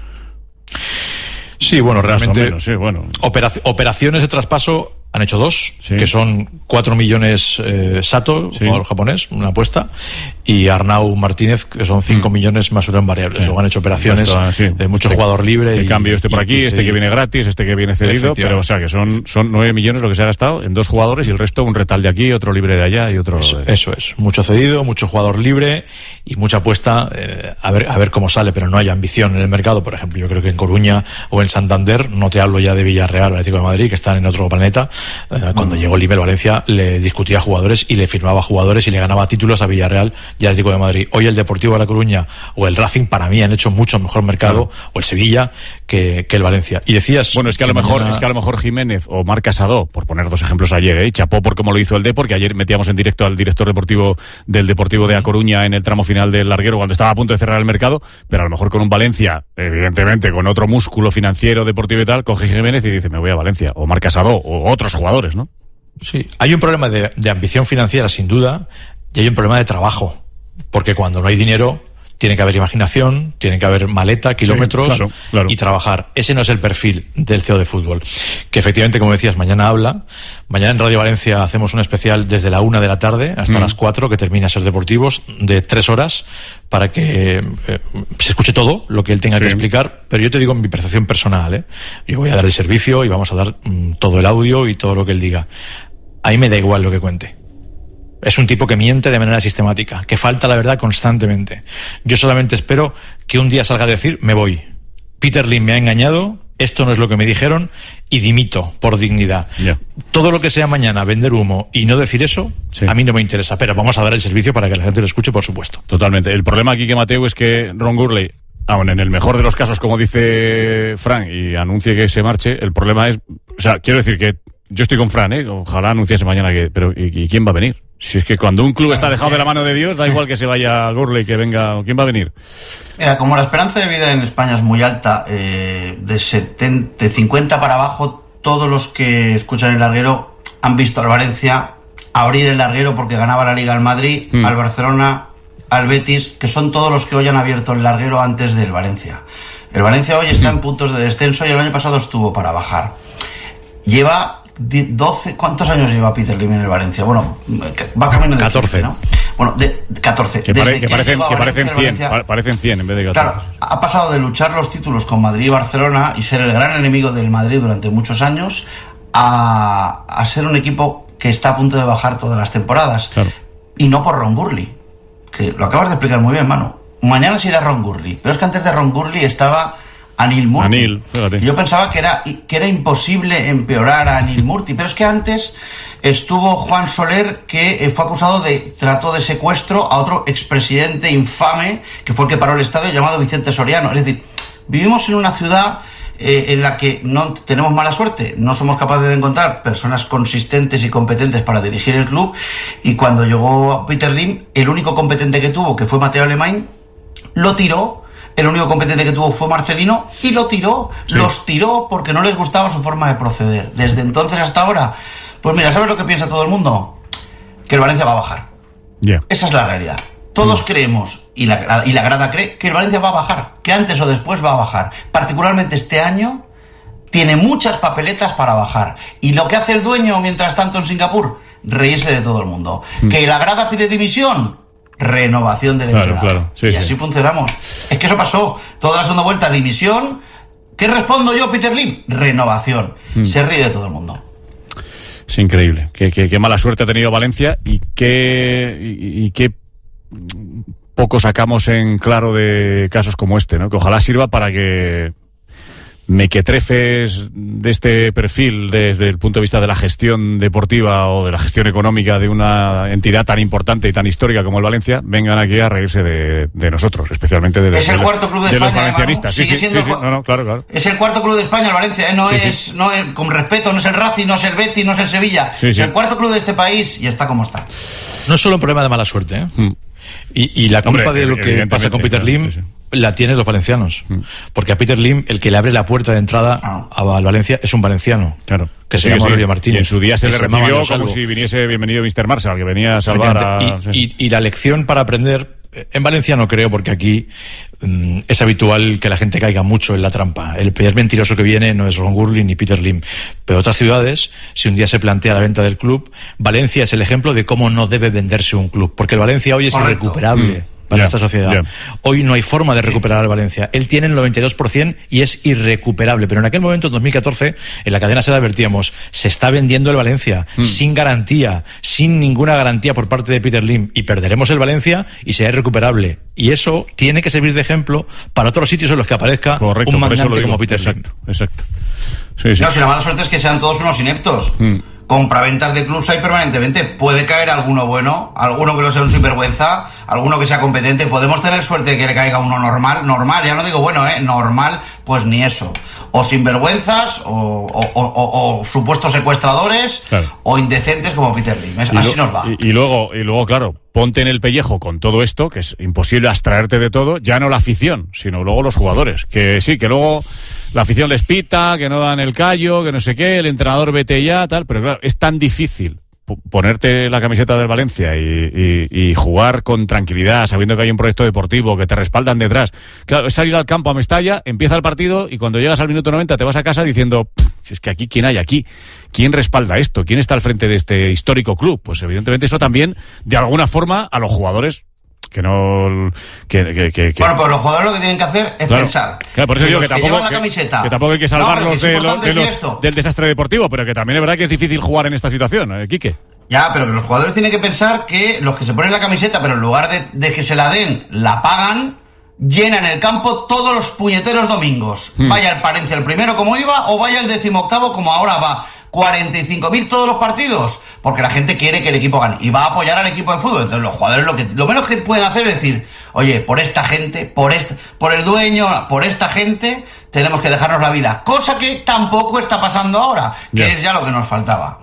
Sí, bueno, realmente menos, sí, bueno. Operac- operaciones de traspaso han hecho dos, sí. que son cuatro millones eh, Sato, sí. jugador japonés, una apuesta, y Arnau Martínez, que son cinco mm. millones más uno en variables. Sí. Luego han hecho operaciones de sí. eh, mucho este, jugador libre. Te y, cambio este por aquí, y, este que viene gratis, este que viene cedido, pero o sea que son, son nueve millones lo que se ha gastado en dos jugadores y el resto un retal de aquí, otro libre de allá y otro... Eso, eso es, mucho cedido, mucho jugador libre y mucha apuesta, eh, a ver a ver cómo sale, pero no hay ambición en el mercado. Por ejemplo, yo creo que en Coruña o en Santander, no te hablo ya de Villarreal o Atlético de Madrid, que están en otro planeta, eh, cuando mm. llegó Lim, Valencia le discutía a jugadores y le firmaba jugadores y le ganaba títulos a Villarreal y al Atlético de Madrid. Hoy el Deportivo de La Coruña o el Racing para mí han hecho mucho mejor mercado, claro. o el Sevilla que, que el Valencia. Y decías, bueno, es que a lo mejor mañana... es que a lo mejor Jiménez o Marc Casado, por poner dos ejemplos ayer, ¿eh? chapó por cómo lo hizo el Depor, que ayer metíamos en directo al director deportivo del Deportivo de A Coruña en el tramo final del larguero cuando estaba a punto de cerrar el mercado, pero a lo mejor con un Valencia, evidentemente con otro músculo financiero, deportivo y tal, coge Jiménez y dice me voy a Valencia, o Marc Casado o otros jugadores, ¿no? Sí, hay un problema de, de ambición financiera, sin duda, y hay un problema de trabajo, porque cuando no hay dinero tiene que haber imaginación, tiene que haber maleta, kilómetros, sí, claro, claro. y trabajar. Ese no es el perfil del C E O de fútbol, que efectivamente, como decías, mañana habla. Mañana en Radio Valencia hacemos un especial desde la una de la tarde hasta mm. las cuatro, que termina Ser Deportivos, de tres horas, para que eh, se escuche todo lo que él tenga sí. que explicar. Pero yo te digo mi percepción personal, ¿eh? Yo voy a dar el servicio y vamos a dar mm, todo el audio y todo lo que él diga. A mí me da igual lo que cuente. Es un tipo que miente de manera sistemática, que falta la verdad constantemente. Yo solamente espero que un día salga a decir, me voy. Peter Lim me ha engañado, esto no es lo que me dijeron, y dimito por dignidad. Yeah. Todo lo que sea mañana vender humo y no decir eso, sí. a mí no me interesa, pero vamos a dar el servicio para que la gente lo escuche, por supuesto. Totalmente. El problema aquí que Mateu es que Ron Gurley, aun en el mejor de los casos, como dice Fran, y anuncie que se marche, el problema es, o sea, quiero decir que yo estoy con Fran, ¿eh? Ojalá anunciase mañana que, pero ¿y, y quién va a venir? Si es que cuando un club está dejado de la mano de Dios, da igual que se vaya Gurley, que venga, ¿quién va a venir? Mira, como la esperanza de vida en España es muy alta, eh, de setenta, de cincuenta para abajo, todos los que escuchan el larguero han visto al Valencia abrir el larguero porque ganaba la Liga al Madrid, mm. al Barcelona, al Betis, que son todos los que hoy han abierto el larguero antes del Valencia. El Valencia hoy está en puntos de descenso y el año pasado estuvo para bajar. Lleva doce, ¿cuántos años lleva Peter Lim en el Valencia? Bueno, va camino de catorce, quince, ¿no? Bueno, de catorce. Que, pare, que, parecen, que parecen cien, Valencia, parecen cien en vez de catorce. Claro, ha pasado de luchar los títulos con Madrid y Barcelona y ser el gran enemigo del Madrid durante muchos años a, a ser un equipo que está a punto de bajar todas las temporadas. Claro. Y no por Ron Gurley, que lo acabas de explicar muy bien, Manu. Mañana se irá Ron Gurley, pero es que antes de Ron Gurley estaba Anil Murti. Anil, fíjate. Yo pensaba que era, que era imposible empeorar a Anil Murti, pero es que antes estuvo Juan Soler, que fue acusado de trato de secuestro a otro expresidente infame, que fue el que paró el estadio, llamado Vicente Soriano. Es decir, vivimos en una ciudad eh, en la que no tenemos mala suerte, no somos capaces de encontrar personas consistentes y competentes para dirigir el club, y cuando llegó Peter Lim, el único competente que tuvo, que fue Mateo Alemany, lo tiró. El único competente que tuvo fue Marcelino y lo tiró, sí. Los tiró porque no les gustaba su forma de proceder. Desde entonces hasta ahora, pues mira, ¿sabes lo que piensa todo el mundo? Que el Valencia va a bajar. Yeah. Esa es la realidad. Todos mm. creemos, y la, y la grada cree, que el Valencia va a bajar, que antes o después va a bajar. Particularmente este año tiene muchas papeletas para bajar. Y lo que hace el dueño mientras tanto en Singapur, reírse de todo el mundo. Mm. Que la grada pide dimisión, renovación del claro, entrenador. Claro, sí, y sí. así funcionamos. Es que eso pasó. Toda la segunda vuelta, dimisión. ¿Qué respondo yo, Peter Lim? Renovación. Mm. Se ríe de todo el mundo. Es increíble. Qué, qué, qué mala suerte ha tenido Valencia y qué, y, y qué poco sacamos en claro de casos como este, ¿no? Que ojalá sirva para que mequetrefes de este perfil desde el punto de vista de la gestión deportiva o de la gestión económica de una entidad tan importante y tan histórica como el Valencia vengan aquí a reírse de, de nosotros, especialmente de, es de, el cuarto club de, de España, los valencianistas. Sí, sí, sí, sí. No, no, claro, claro. Es el cuarto club de España, el Valencia, ¿eh? no, sí, es, sí. no es, con respeto, no es el Racing, no es el Betis, no es el Sevilla. Sí, es sí. el cuarto club de este país y está como está. No es solo un problema de mala suerte, ¿eh? Mm. Y, y la culpa Hombre, de lo que pasa con Peter Lim sí, sí. la tienen los valencianos. Mm. Porque a Peter Lim, el que le abre la puerta de entrada ah. a Valencia es un valenciano. Claro. Que sí, se llama sí. Aurelio Martínez. Y en su día se le recibió como Salvo. si viniese bienvenido mister Marshall, que venía a salvar a... Y, sí. y, y la lección para aprender... En Valencia no creo, porque aquí mm, es habitual que la gente caiga mucho en la trampa. El primer mentiroso que viene no es Ron Gurley ni Peter Lim. Pero otras ciudades, si un día se plantea la venta del club, Valencia es el ejemplo de cómo no debe venderse un club. Porque el Valencia hoy es Correcto. irrecuperable. Mm. para yeah, esta sociedad. Yeah. Hoy no hay forma de recuperar al Valencia. Él tiene el noventa y dos por ciento y es irrecuperable. Pero en aquel momento, en dos mil catorce, en la cadena se le advertíamos, se está vendiendo el Valencia mm. sin garantía, sin ninguna garantía por parte de Peter Lim, y perderemos el Valencia y será irrecuperable. Y eso tiene que servir de ejemplo para otros sitios en los que aparezca Correcto, un magnate digo, como Peter exacto, Lim. Exacto. Sí, sí. No, si la mala suerte es que sean todos unos ineptos. Mm. Compraventas de clubs hay permanentemente. Puede caer alguno bueno, alguno que no sea un sinvergüenza, alguno que sea competente. Podemos tener suerte de que le caiga uno normal, normal, ya no digo bueno, eh, normal, pues ni eso. O sinvergüenzas, o, o, o, o, o supuestos secuestradores, claro. o indecentes como Peter Lim. Es, así lo, nos va. Y, y luego, y luego, claro, ponte en el pellejo con todo esto, que es imposible abstraerte de todo, ya no la afición, sino luego los jugadores. Que sí, que luego la afición les pita, que no dan el callo, que no sé qué, el entrenador vete ya, tal, pero claro, es tan difícil ponerte la camiseta del Valencia y, y, y jugar con tranquilidad, sabiendo que hay un proyecto deportivo, que te respaldan detrás. Claro, es salir al campo a Mestalla, empieza el partido y cuando llegas al minuto noventa te vas a casa diciendo, si es que aquí, ¿quién hay aquí? ¿Quién respalda esto? ¿Quién está al frente de este histórico club? Pues evidentemente eso también, de alguna forma, a los jugadores que no que, que, que, que... bueno, pues los jugadores lo que tienen que hacer es claro, pensar claro, por eso digo que, que tampoco, que, que tampoco hay que salvarlos no, de lo, de los, del desastre deportivo, pero que también es verdad que es difícil jugar en esta situación, ¿eh, Quique? Ya, pero que los jugadores tienen que pensar que los que se ponen la camiseta, pero en lugar de, de que se la den, la pagan, llenan el campo todos los puñeteros domingos. Hmm. Vaya el Palencia el primero como iba, o vaya el decimoctavo como ahora va. cuarenta y cinco mil todos los partidos, porque la gente quiere que el equipo gane y va a apoyar al equipo de fútbol. Entonces los jugadores lo que lo menos que pueden hacer es decir, oye, por esta gente, por este, por el dueño, por esta gente tenemos que dejarnos la vida, cosa que tampoco está pasando ahora, que yeah. es ya lo que nos faltaba.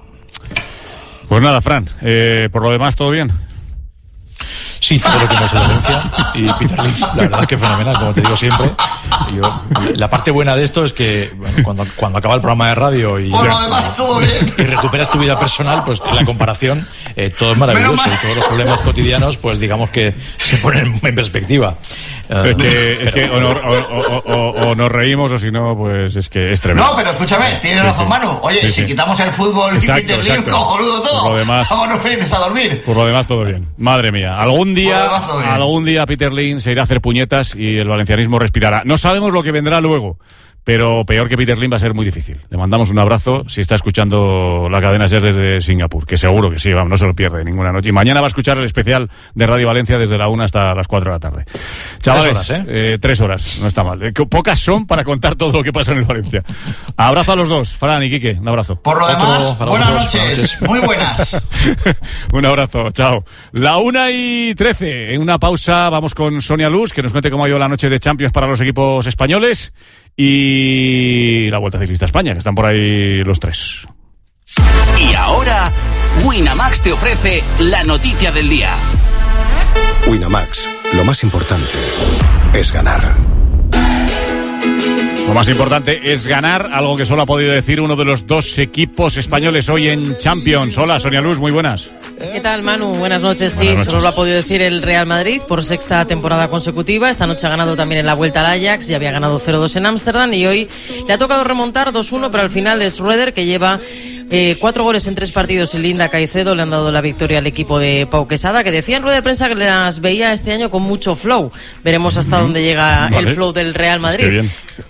Pues nada, Fran, eh, por lo demás, ¿todo bien? Sí, todo lo que me hace la Valencia y Peter Lim, la verdad es que fenomenal, como te digo siempre. Yo, la parte buena de esto es que bueno, cuando, cuando acaba el programa de radio y, bueno, además, todo bien. y recuperas tu vida personal, pues la comparación, eh, todo es maravilloso y todos los problemas cotidianos, pues digamos que se ponen en perspectiva. Uh, es que, es que o, no, o, o, o, o nos reímos o si no, pues es que es tremendo. No, pero escúchame, tienes sí, razón, sí. Manu. Oye, sí, si sí. quitamos el fútbol exacto, y Peter Lim, cojonudo todo. Por lo demás, vámonos felices a dormir. Por lo demás, todo bien. Madre mía. Algún día, algún día Peter Lim se irá a hacer puñetas y el valencianismo respirará. No sabemos lo que vendrá luego, pero peor que Peter Lim va a ser muy difícil. Le mandamos un abrazo si está escuchando la cadena SER desde Singapur, que seguro que sí, vamos, no se lo pierde ninguna noche. Y mañana va a escuchar el especial de Radio Valencia desde la una hasta las cuatro de la tarde. Chavales, tres horas, ¿eh? Eh, tres horas, no está mal. Eh, pocas son para contar todo lo que pasa en el Valencia. Abrazo a los dos, Fran y Quique, un abrazo. Por lo demás, Otro, buenas, dos, noches, buenas noches, muy buenas. Un abrazo, chao. La una y trece, en una pausa vamos con Sonia Luz, que nos cuente cómo ha ido la noche de Champions para los equipos españoles y la Vuelta Ciclista a España, que están por ahí los tres. Y ahora, Winamax te ofrece la noticia del día. Winamax, lo más importante es ganar. Lo más importante es ganar, algo que solo ha podido decir uno de los dos equipos españoles hoy en Champions. Hola, Sonia Luz, muy buenas. ¿Qué tal, Manu? Buenas noches. Buenas sí, noches. solo lo ha podido decir el Real Madrid por sexta temporada consecutiva. Esta noche ha ganado también en la Vuelta al Ajax, ya había ganado cero dos en Ámsterdam y hoy le ha tocado remontar dos uno, pero al final es Rueder que lleva Eh, cuatro goles en tres partidos y Linda Caicedo le han dado la victoria al equipo de Pau Quesada, que decía en rueda de prensa que las veía este año con mucho flow. Veremos hasta mm-hmm. dónde llega vale. el flow del Real Madrid. Bien.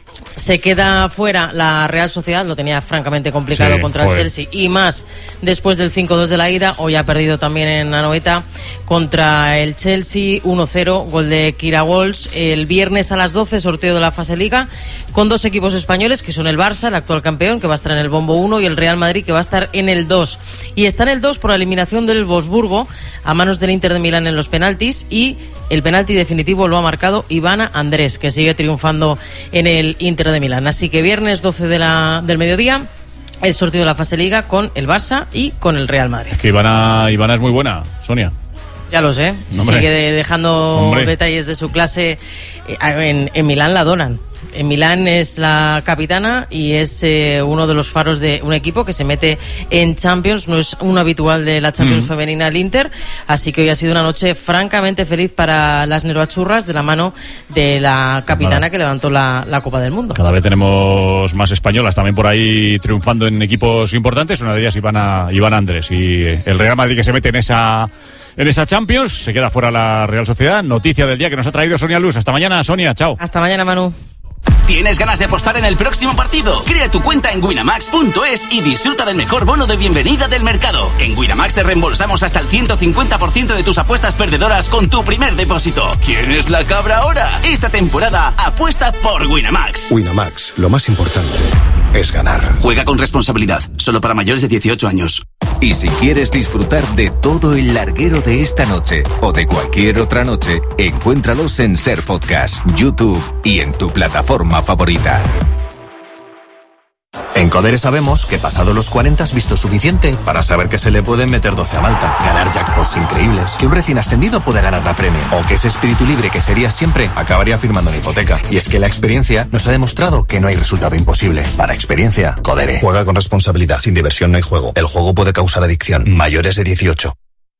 Se queda fuera la Real Sociedad, lo tenía francamente complicado sí, contra joder. el Chelsea y más después del cinco dos de la ida. Hoy ha perdido también en Anoeta contra el Chelsea uno cero, gol de Kira Walsh. El viernes a las doce, sorteo de la fase Liga con dos equipos españoles que son el Barça, el actual campeón, que va a estar en el bombo uno, y el Real Madrid, que va a estar en el dos. Y está en el dos por la eliminación del Wolfsburgo a manos del Inter de Milán en los penaltis, y el penalti definitivo lo ha marcado Ivana Andrés, que sigue triunfando en el Inter de Milán. Así que viernes doce de la, del mediodía, el sorteo de la fase Liga con el Barça y con el Real Madrid. Es que Ivana, Ivana es muy buena, Sonia. Ya lo sé, Hombre. sigue de, dejando Hombre. detalles de su clase. En, en Milán la donan. En Milán es la capitana y es eh, uno de los faros de un equipo que se mete en Champions. No es un habitual de la Champions mm. femenina, el Inter. Así que hoy ha sido una noche francamente feliz para las neroachurras, de la mano de la capitana vale. que levantó la, la Copa del Mundo. Cada vez tenemos más españolas también por ahí triunfando en equipos importantes. Una de ellas Ivana, Ivana Andrés. Y el Real Madrid, que se mete en esa... En esa Champions, se queda fuera la Real Sociedad. Noticia del día que nos ha traído Sonia Luz. Hasta mañana, Sonia. Chao. Hasta mañana, Manu. ¿Tienes ganas de apostar en el próximo partido? Crea tu cuenta en winamax punto es y disfruta del mejor bono de bienvenida del mercado. En Winamax te reembolsamos hasta el ciento cincuenta por ciento de tus apuestas perdedoras con tu primer depósito. ¿Quién es la cabra ahora? Esta temporada apuesta por Winamax. Winamax, lo más importante es ganar. Juega con responsabilidad, solo para mayores de dieciocho años. Y si quieres disfrutar de todo el larguero de esta noche o de cualquier otra noche, encuéntralos en SER Podcast, YouTube y en tu plataforma favorita. En Codere sabemos que pasado los cuarenta has visto suficiente para saber que se le pueden meter doce a Malta, ganar jackpots increíbles, que un recién ascendido puede ganar la Premier, o que ese espíritu libre que sería siempre acabaría firmando una hipoteca. Y es que la experiencia nos ha demostrado que no hay resultado imposible. Para experiencia, Codere. Juega con responsabilidad. Sin diversión no hay juego. El juego puede causar adicción. Mayores de dieciocho.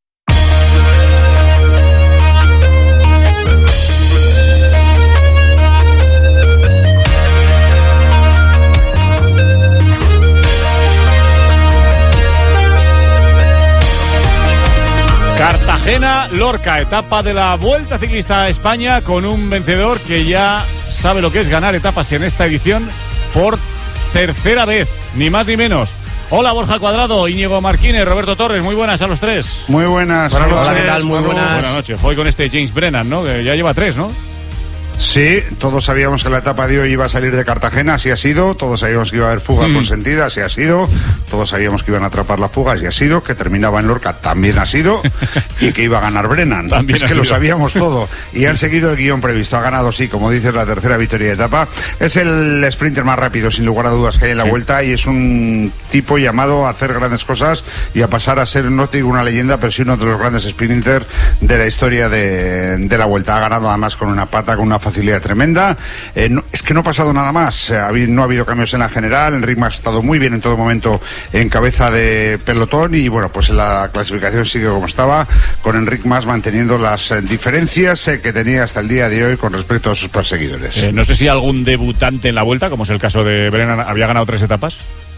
Cartagena, Lorca, etapa de la Vuelta Ciclista a España con un vencedor que ya sabe lo que es ganar etapas en esta edición por tercera vez, ni más ni menos. Hola, Borja Cuadrado, Íñigo Marquínez, Roberto Torres, muy buenas a los tres. Muy buenas. Buenas noches. Hola, ¿qué tal? Muy buenas. Buenas noches. Hoy con este James Brennan, ¿no? Que ya lleva tres, ¿no? Sí, todos sabíamos que la etapa de hoy iba a salir de Cartagena, así ha sido. Todos sabíamos que iba a haber fuga mm. consentida, así ha sido. Todos sabíamos que iban a atrapar la fuga, así ha sido. Que terminaba en Lorca, también ha sido. Y que iba a ganar Brennan. También es que sido. Lo sabíamos todo. Y han seguido el guión previsto. Ha ganado, sí, como dices, la tercera victoria de etapa. Es el sprinter más rápido, sin lugar a dudas, que hay en la sí. Vuelta. Y es un tipo llamado a hacer grandes cosas y a pasar a ser, no te digo una leyenda, pero sí uno de los grandes sprinters de la historia de, de la Vuelta. Ha ganado además con una pata, con una facilidad facilidad tremenda. Eh, no, es que no ha pasado nada más. Eh, no ha habido cambios en la general. Enric Mas ha estado muy bien en todo momento en cabeza de pelotón y bueno, pues la clasificación sigue como estaba, con Enric Mas manteniendo las eh, diferencias eh, que tenía hasta el día de hoy con respecto a sus perseguidores. Eh, no sé si algún debutante en la Vuelta, como es el caso de Brennan, había ganado tres etapas.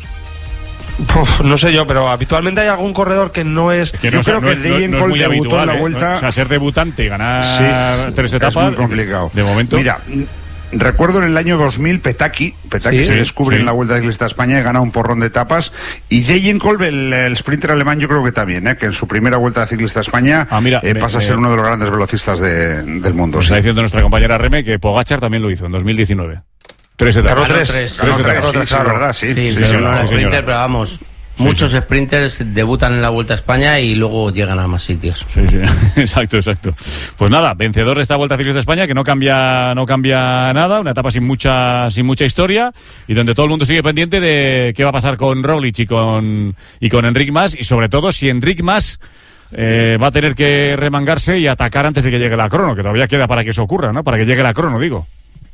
Uf, no sé yo, pero habitualmente hay algún corredor que no es... Es que yo no, creo no, que no, Dejen no es muy debutó habitual, en la ¿eh? Vuelta. O sea, ser debutante y ganar sí, tres etapas es muy complicado. De momento. Mira, recuerdo en el año dos mil Petaki, Petaki Sí, se sí, descubre sí. en la Vuelta Ciclista a España y gana un porrón de etapas, y Degenkolb, el, el sprinter alemán, yo creo que también, ¿eh? que en su primera Vuelta Ciclista a España Ah, mira, eh, me- pasa a me- ser uno de los grandes velocistas de- del mundo. Nos sí. está diciendo nuestra compañera Reme que Pogačar también lo hizo en dos mil diecinueve. Tres etapas. Ganó tres. Tres Ganó etapas. tres, sí, sí, claro. verdad, sí. Sí, Sí, pero señora, no era sí, sprinter, señora. pero vamos. Sí, Muchos sí. sprinters debutan en la Vuelta a España y luego llegan a más sitios. Sí, sí, exacto, exacto. Pues nada, vencedor de esta Vuelta Ciclista de España, que no cambia, no cambia nada, una etapa sin mucha, sin mucha historia, y donde todo el mundo sigue pendiente de qué va a pasar con Roglic y con, y con Enric Mas, y sobre todo si Enric Mas eh, va a tener que remangarse y atacar antes de que llegue la crono, que todavía queda para que eso ocurra, ¿no? Para que llegue la crono, digo.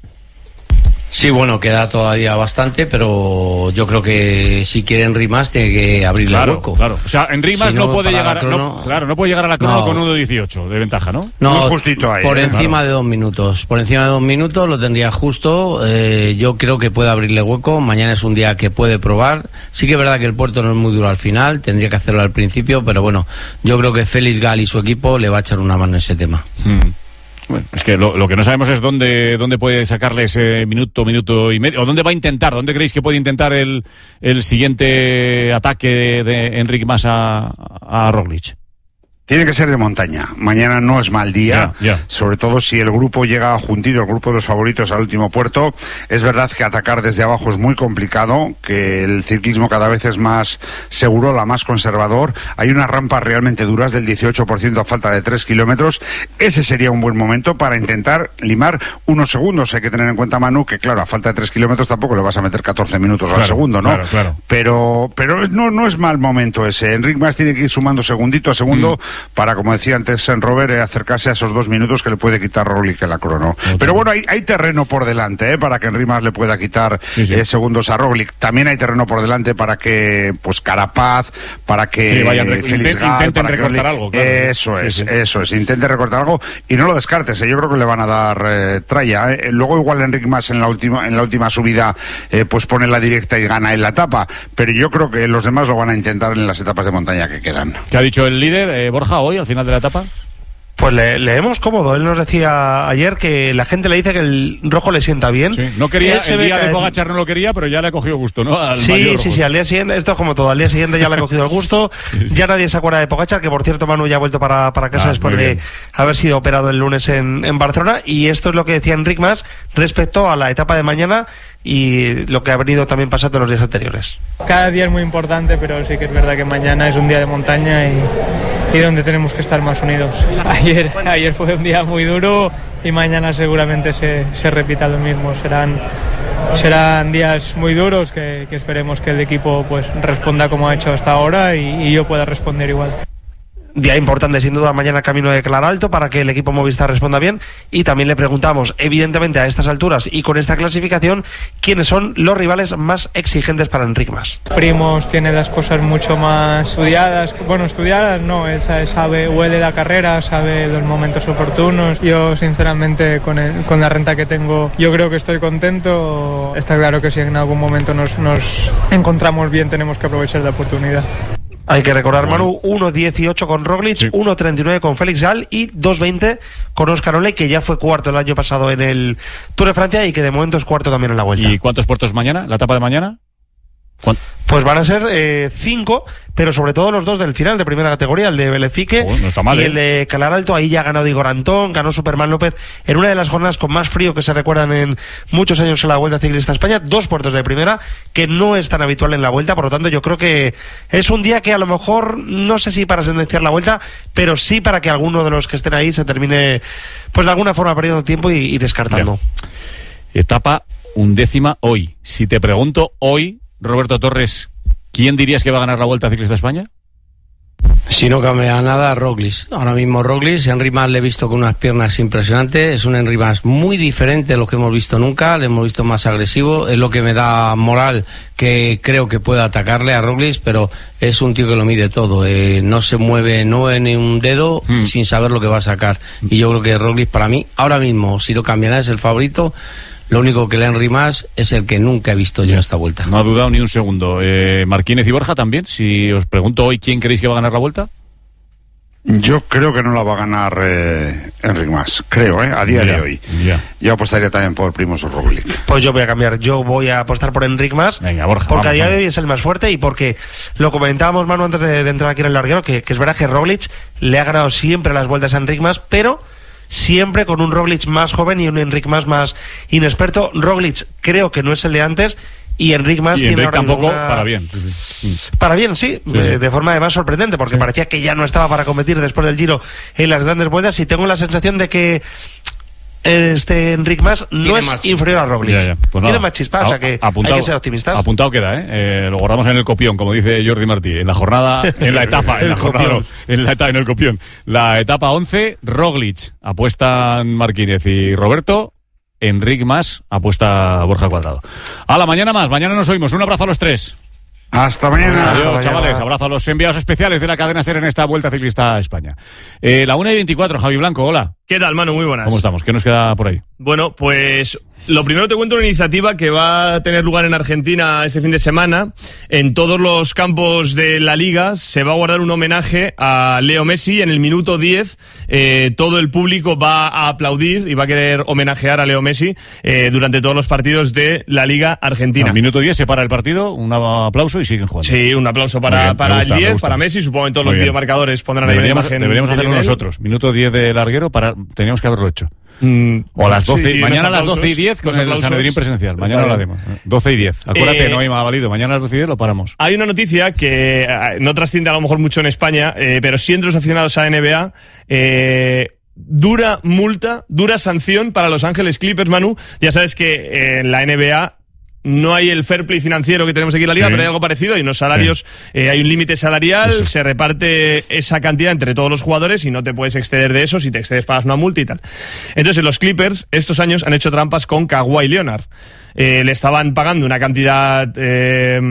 Sí, bueno, queda todavía bastante, pero yo creo que si quiere Enric Mas tiene que abrirle Claro, el hueco. claro. O sea, Enric Mas Si no, no, puede para llegar, la crono- no, claro, no puede llegar a la crono No. con uno dieciocho de ventaja, ¿no? No, ahí, por ¿eh? encima Claro. de dos minutos. Por encima de dos minutos lo tendría justo. Eh, yo creo que puede abrirle hueco. Mañana es un día que puede probar. Sí que es verdad que el puerto no es muy duro al final. Tendría que hacerlo al principio, pero bueno, yo creo que Félix Gal y su equipo le va a echar una mano en ese tema. Hmm. Bueno, es que lo, lo que no sabemos es dónde, dónde puede sacarle ese minuto, minuto y medio, o dónde va a intentar, dónde creéis que puede intentar el, el siguiente ataque de, de Enric Mas a, a Roglic. Tiene que ser de montaña. Mañana no es mal día, Ya, ya. sobre todo si el grupo llega juntito, el grupo de los favoritos al último puerto. Es verdad que atacar desde abajo es muy complicado, que el ciclismo cada vez es más seguro, la más conservador. Hay unas rampas realmente duras del dieciocho por ciento a falta de tres kilómetros. Ese sería un buen momento para intentar limar unos segundos. Hay que tener en cuenta, Manu, que claro, a falta de tres kilómetros tampoco le vas a meter catorce minutos Claro, al segundo, ¿no? claro, claro. Pero, pero no, no es mal momento ese. Enric Mas tiene que ir sumando segundito a segundo para, como decía antes en Robert, eh, acercarse a esos dos minutos que le puede quitar Roglic en la crono. Pero bueno, hay, hay terreno por delante, eh, para que Enric Mas le pueda quitar Sí, sí. eh, segundos a Roglic. También hay terreno por delante para que, pues, Carapaz, para que Sí, vayan re- Félix inten- Gal, intenten para que recortar Roglic- algo, claro. Eso Sí, es, sí. eso es. Intente recortar algo y no lo descartes. eh, Yo creo que le van a dar eh, tralla. eh. Luego igual Enric Mas en la última, en la última subida, eh, pues pone la directa y gana en la etapa. Pero yo creo que los demás lo van a intentar en las etapas de montaña que quedan. ¿Qué ha dicho el líder, eh, Borja, hoy, al final de la etapa? Pues le, leemos cómodo. Él nos decía ayer que la gente le dice que el rojo le sienta bien. Sí, no quería, Él se el ve día de que- Pogačar no lo quería, pero ya le ha cogido gusto, ¿no? Al Sí, mayor sí, rojo. sí, al día siguiente, esto es como todo, al día siguiente ya le ha cogido el gusto, ya nadie se acuerda de Pogačar, que por cierto Manu ya ha vuelto para, para casa Ah, después muy de bien. haber sido operado el lunes en, en Barcelona, y esto es lo que decía Enric Mas respecto a la etapa de mañana y lo que ha venido también pasando en los días anteriores. Cada día es muy importante, pero sí que es verdad que mañana es un día de montaña y, y donde tenemos que estar más unidos. Ayer, ayer fue un día muy duro y mañana seguramente se, se repita lo mismo. Serán, serán días muy duros que, que esperemos que el equipo pues responda como ha hecho hasta ahora y, y yo pueda responder igual. Día importante sin duda mañana camino de Claralto para que el equipo Movistar responda bien, y también le preguntamos, evidentemente a estas alturas y con esta clasificación, quiénes son los rivales más exigentes para Enric Mas. Primos tiene las cosas mucho más estudiadas, bueno, estudiadas no, él sabe, sabe, huele la carrera, sabe los momentos oportunos. Yo sinceramente con, el, con la renta que tengo, yo creo que estoy contento. Está claro que si en algún momento nos, nos encontramos bien tenemos que aprovechar la oportunidad. Hay que recordar, Manu, uno dieciocho con Roglic, sí. uno treinta y nueve con Félix Gal y dos veinte con Óscar Ole, que ya fue cuarto el año pasado en el Tour de Francia y que de momento es cuarto también en la Vuelta. ¿Y cuántos puertos mañana? ¿La etapa de mañana? ¿Cuánto? Pues van a ser eh, cinco, pero sobre todo los dos del final de primera categoría, el de Belefique oh, no está mal, y ¿eh? el de Claralto. Ahí ya ha ganado Igor Antón, ganó Superman López en una de las jornadas con más frío que se recuerdan en muchos años en la Vuelta Ciclista a España. Dos puertos de primera, que no es tan habitual en la Vuelta, por lo tanto yo creo que es un día que a lo mejor, no sé si para sentenciar la Vuelta, pero sí para que alguno de los que estén ahí se termine, pues de alguna forma perdiendo tiempo y, y descartando. Ya. Etapa undécima hoy. Si te pregunto hoy, Roberto Torres, ¿quién dirías que va a ganar la Vuelta Ciclista a España? Si no cambia nada, Roglic. Ahora mismo Roglic, Henry Mas le he visto con unas piernas impresionantes, es un Henry Mas muy diferente de lo que hemos visto nunca, le hemos visto más agresivo, es lo que me da moral que creo que pueda atacarle a Roglic, pero es un tío que lo mide todo, eh, no se mueve, no mueve ni un dedo hmm. sin saber lo que va a sacar, y yo creo que Roglic para mí, ahora mismo, si no cambia nada, es el favorito. Lo único que le Henry Mas es el que nunca he visto yo en esta vuelta. No ha dudado ni un segundo. Eh, Marquínez y Borja también. Si os pregunto hoy quién creéis que va a ganar la vuelta. Yo creo que no la va a ganar eh, Enric Mas, creo, ¿eh? A día ya, de hoy. Ya. Yo apostaría también por Primož Roglic. Pues yo voy a cambiar, yo voy a apostar por Enric Mas. Venga, Borja, porque vamos, a día vamos. de hoy es el más fuerte y porque lo comentábamos, Manu, antes de, de entrar aquí en el larguero, que, que es verdad que Roglic le ha ganado siempre las vueltas a Enric Mas, pero siempre con un Roglic más joven y un Enric Mas más inexperto. Roglic creo que no es el de antes. Y Enric Mas y tiene Enric tampoco una... para bien. Sí, sí. Para bien, sí, Sí, eh, sí. de forma además sorprendente, porque Sí. parecía que ya no estaba para competir después del Giro en las grandes vueltas, y tengo la sensación de que este Enric Mas no Tiene es más inferior a Roglic. Ya, ya. Pues Tiene nada. más chispa, o sea que Apuntado- hay que ser optimistas. Apuntado queda, ¿eh? Eh, Lo guardamos en el copión, como dice Jordi Martí. En la jornada, en la etapa, en la El jornada, copión. no, en la etapa, en el copión. La etapa once, Roglic, apuestan Marquínez y Roberto. Enric Mas, apuesta Borja Cuadrado. A la mañana más, mañana nos oímos. Un abrazo a los tres. Hasta mañana. Adiós, Hasta chavales. mañana. Abrazo a los enviados especiales de la cadena SER en esta Vuelta Ciclista a España. Eh, la una y veinticuatro, Javi Blanco, hola. ¿Qué tal, Manu? Muy buenas. ¿Cómo estamos? ¿Qué nos queda por ahí? Bueno, pues lo primero te cuento una iniciativa que va a tener lugar en Argentina este fin de semana. En todos los campos de la Liga se va a guardar un homenaje a Leo Messi. En el minuto diez eh, todo el público va a aplaudir y va a querer homenajear a Leo Messi eh, durante todos los partidos de la Liga Argentina. Al minuto diez se para el partido, un aplauso y siguen jugando. Sí, un aplauso Muy para, bien, me para gusta, el me diez, gusta. para Messi. Supongo que todos Muy los bien. videomarcadores pondrán ahí la Deberíamos, imagen deberíamos de hacerlo Lionel. nosotros. Minuto diez de larguero, para, teníamos que haberlo hecho. Mm, O a las doce, sí, y mañana a unos las doce y aplausos, diez con unos el aplausos. Sanedrín presencial. Mañana lo haremos. doce y diez. Acuérdate, Eh, no hay más valido. Mañana a las doce y diez lo paramos. Hay una noticia que eh, no trasciende a lo mejor mucho en España, eh, pero sí entre los aficionados a N B A. Eh, dura multa, dura sanción para Los Ángeles Clippers, Manu. Ya sabes que eh, en la N B A no hay el fair play financiero que tenemos aquí en la liga, Sí. pero hay algo parecido. Hay unos salarios, eh, hay un límite salarial, Eso. se reparte esa cantidad entre todos los jugadores y no te puedes exceder de eso. Si te excedes, pagas una multa y tal. Entonces, los Clippers estos años han hecho trampas con Kawhi Leonard. Eh, le estaban pagando una cantidad... Eh,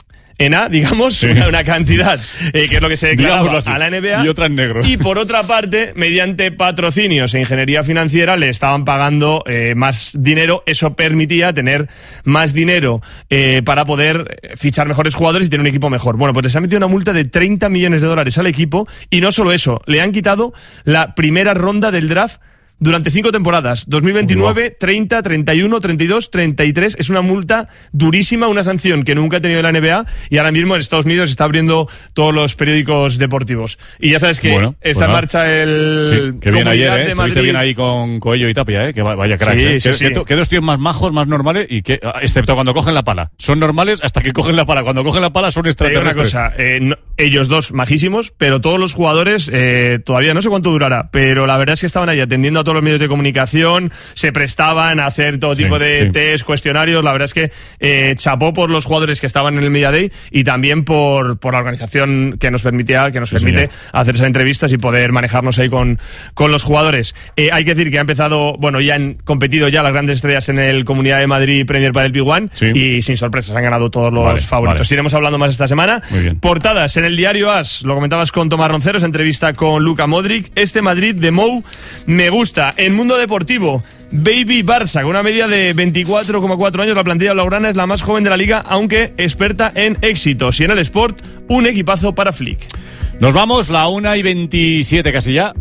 en A, digamos, Sí. una, una cantidad eh, que es lo que se declaraba Digámoslo así. a la N B A. Y otra en negro. Y por otra parte, mediante patrocinios e ingeniería financiera, le estaban pagando eh, más dinero. Eso permitía tener más dinero eh, para poder fichar mejores jugadores y tener un equipo mejor. Bueno, pues les han metido una multa de treinta millones de dólares al equipo. Y no solo eso, le han quitado la primera ronda del draft durante cinco temporadas, dos mil veintinueve, treinta, treinta y uno, treinta y dos, treinta y tres. Es una multa durísima, una sanción que nunca ha tenido la N B A, y ahora mismo en Estados Unidos está abriendo todos los periódicos deportivos. Y ya sabes que Bueno, pues está en nada. marcha el Sí, que bien ayer, Comunidad ¿eh? de Estuviste Madrid. bien ahí con Coello y Tapia, ¿eh? Que va- vaya cracks, Sí, ¿eh? sí, Que- sí. que- que dos tíos más majos, más normales, y que, excepto cuando cogen la pala. Son normales hasta que cogen la pala. Cuando cogen la pala son Te digo una extraterrestres. cosa, eh, no- ellos dos majísimos, pero todos los jugadores, eh, todavía no sé cuánto durará, pero la verdad es que estaban ahí atendiendo a todos los medios de comunicación, se prestaban a hacer todo tipo Sí, de sí. test, cuestionarios. La verdad es que eh, chapó por los jugadores que estaban en el Media Day y también por, por la organización que nos permitía, que nos Sí, permite señor. hacer esas entrevistas y poder manejarnos ahí con, con los jugadores. Eh, hay que decir que ha empezado, bueno, ya han competido ya las grandes estrellas en el Comunidad de Madrid Premier Padel P uno Sí. y sin sorpresas han ganado todos los Vale, favoritos. vale. Iremos hablando más esta semana. Muy bien. Portadas en el diario AS, lo comentabas con Tomás Ronceros, entrevista con Luka Modric. Este Madrid de Mou me gusta. En Mundo Deportivo, Baby Barça, con una media de veinticuatro coma cuatro años, la plantilla blaugrana es la más joven de la liga, aunque experta en éxitos. Y en el Sport, un equipazo para Flick. Nos vamos, la una y veintisiete casi ya.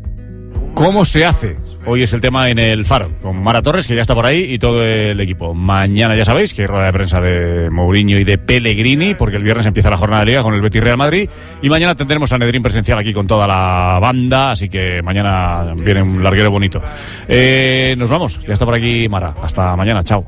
¿Cómo se hace? Hoy es el tema en el Faro, con Mara Torres, que ya está por ahí, y todo el equipo. Mañana ya sabéis que hay rueda de prensa de Mourinho y de Pellegrini, porque el viernes empieza la jornada de Liga con el Betis Real Madrid, y mañana tendremos a Sanedrín presencial aquí con toda la banda, así que mañana viene un larguero bonito. Eh, nos vamos, ya está por aquí Mara. Hasta mañana, chao.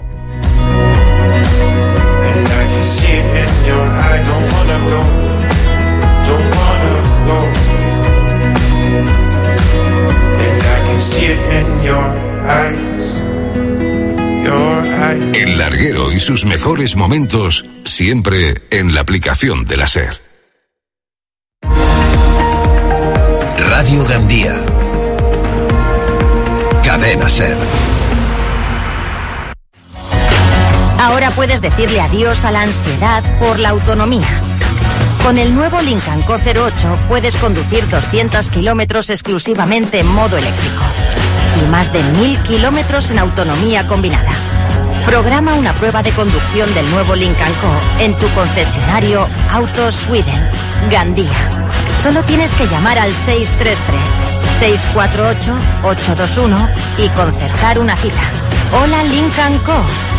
El larguero y sus mejores momentos siempre en la aplicación de la SER. Radio Gandía. Cadena Ser. Ahora puedes decirle adiós a la ansiedad por la autonomía. Con el nuevo Lincoln Co cero ocho puedes conducir doscientos kilómetros exclusivamente en modo eléctrico y más de mil kilómetros en autonomía combinada. Programa una prueba de conducción del nuevo Lincoln Co en tu concesionario Autos Sweden, Gandía. Solo tienes que llamar al seis tres tres, seis cuatro ocho, ocho dos uno y concertar una cita. Hola Lincoln Co.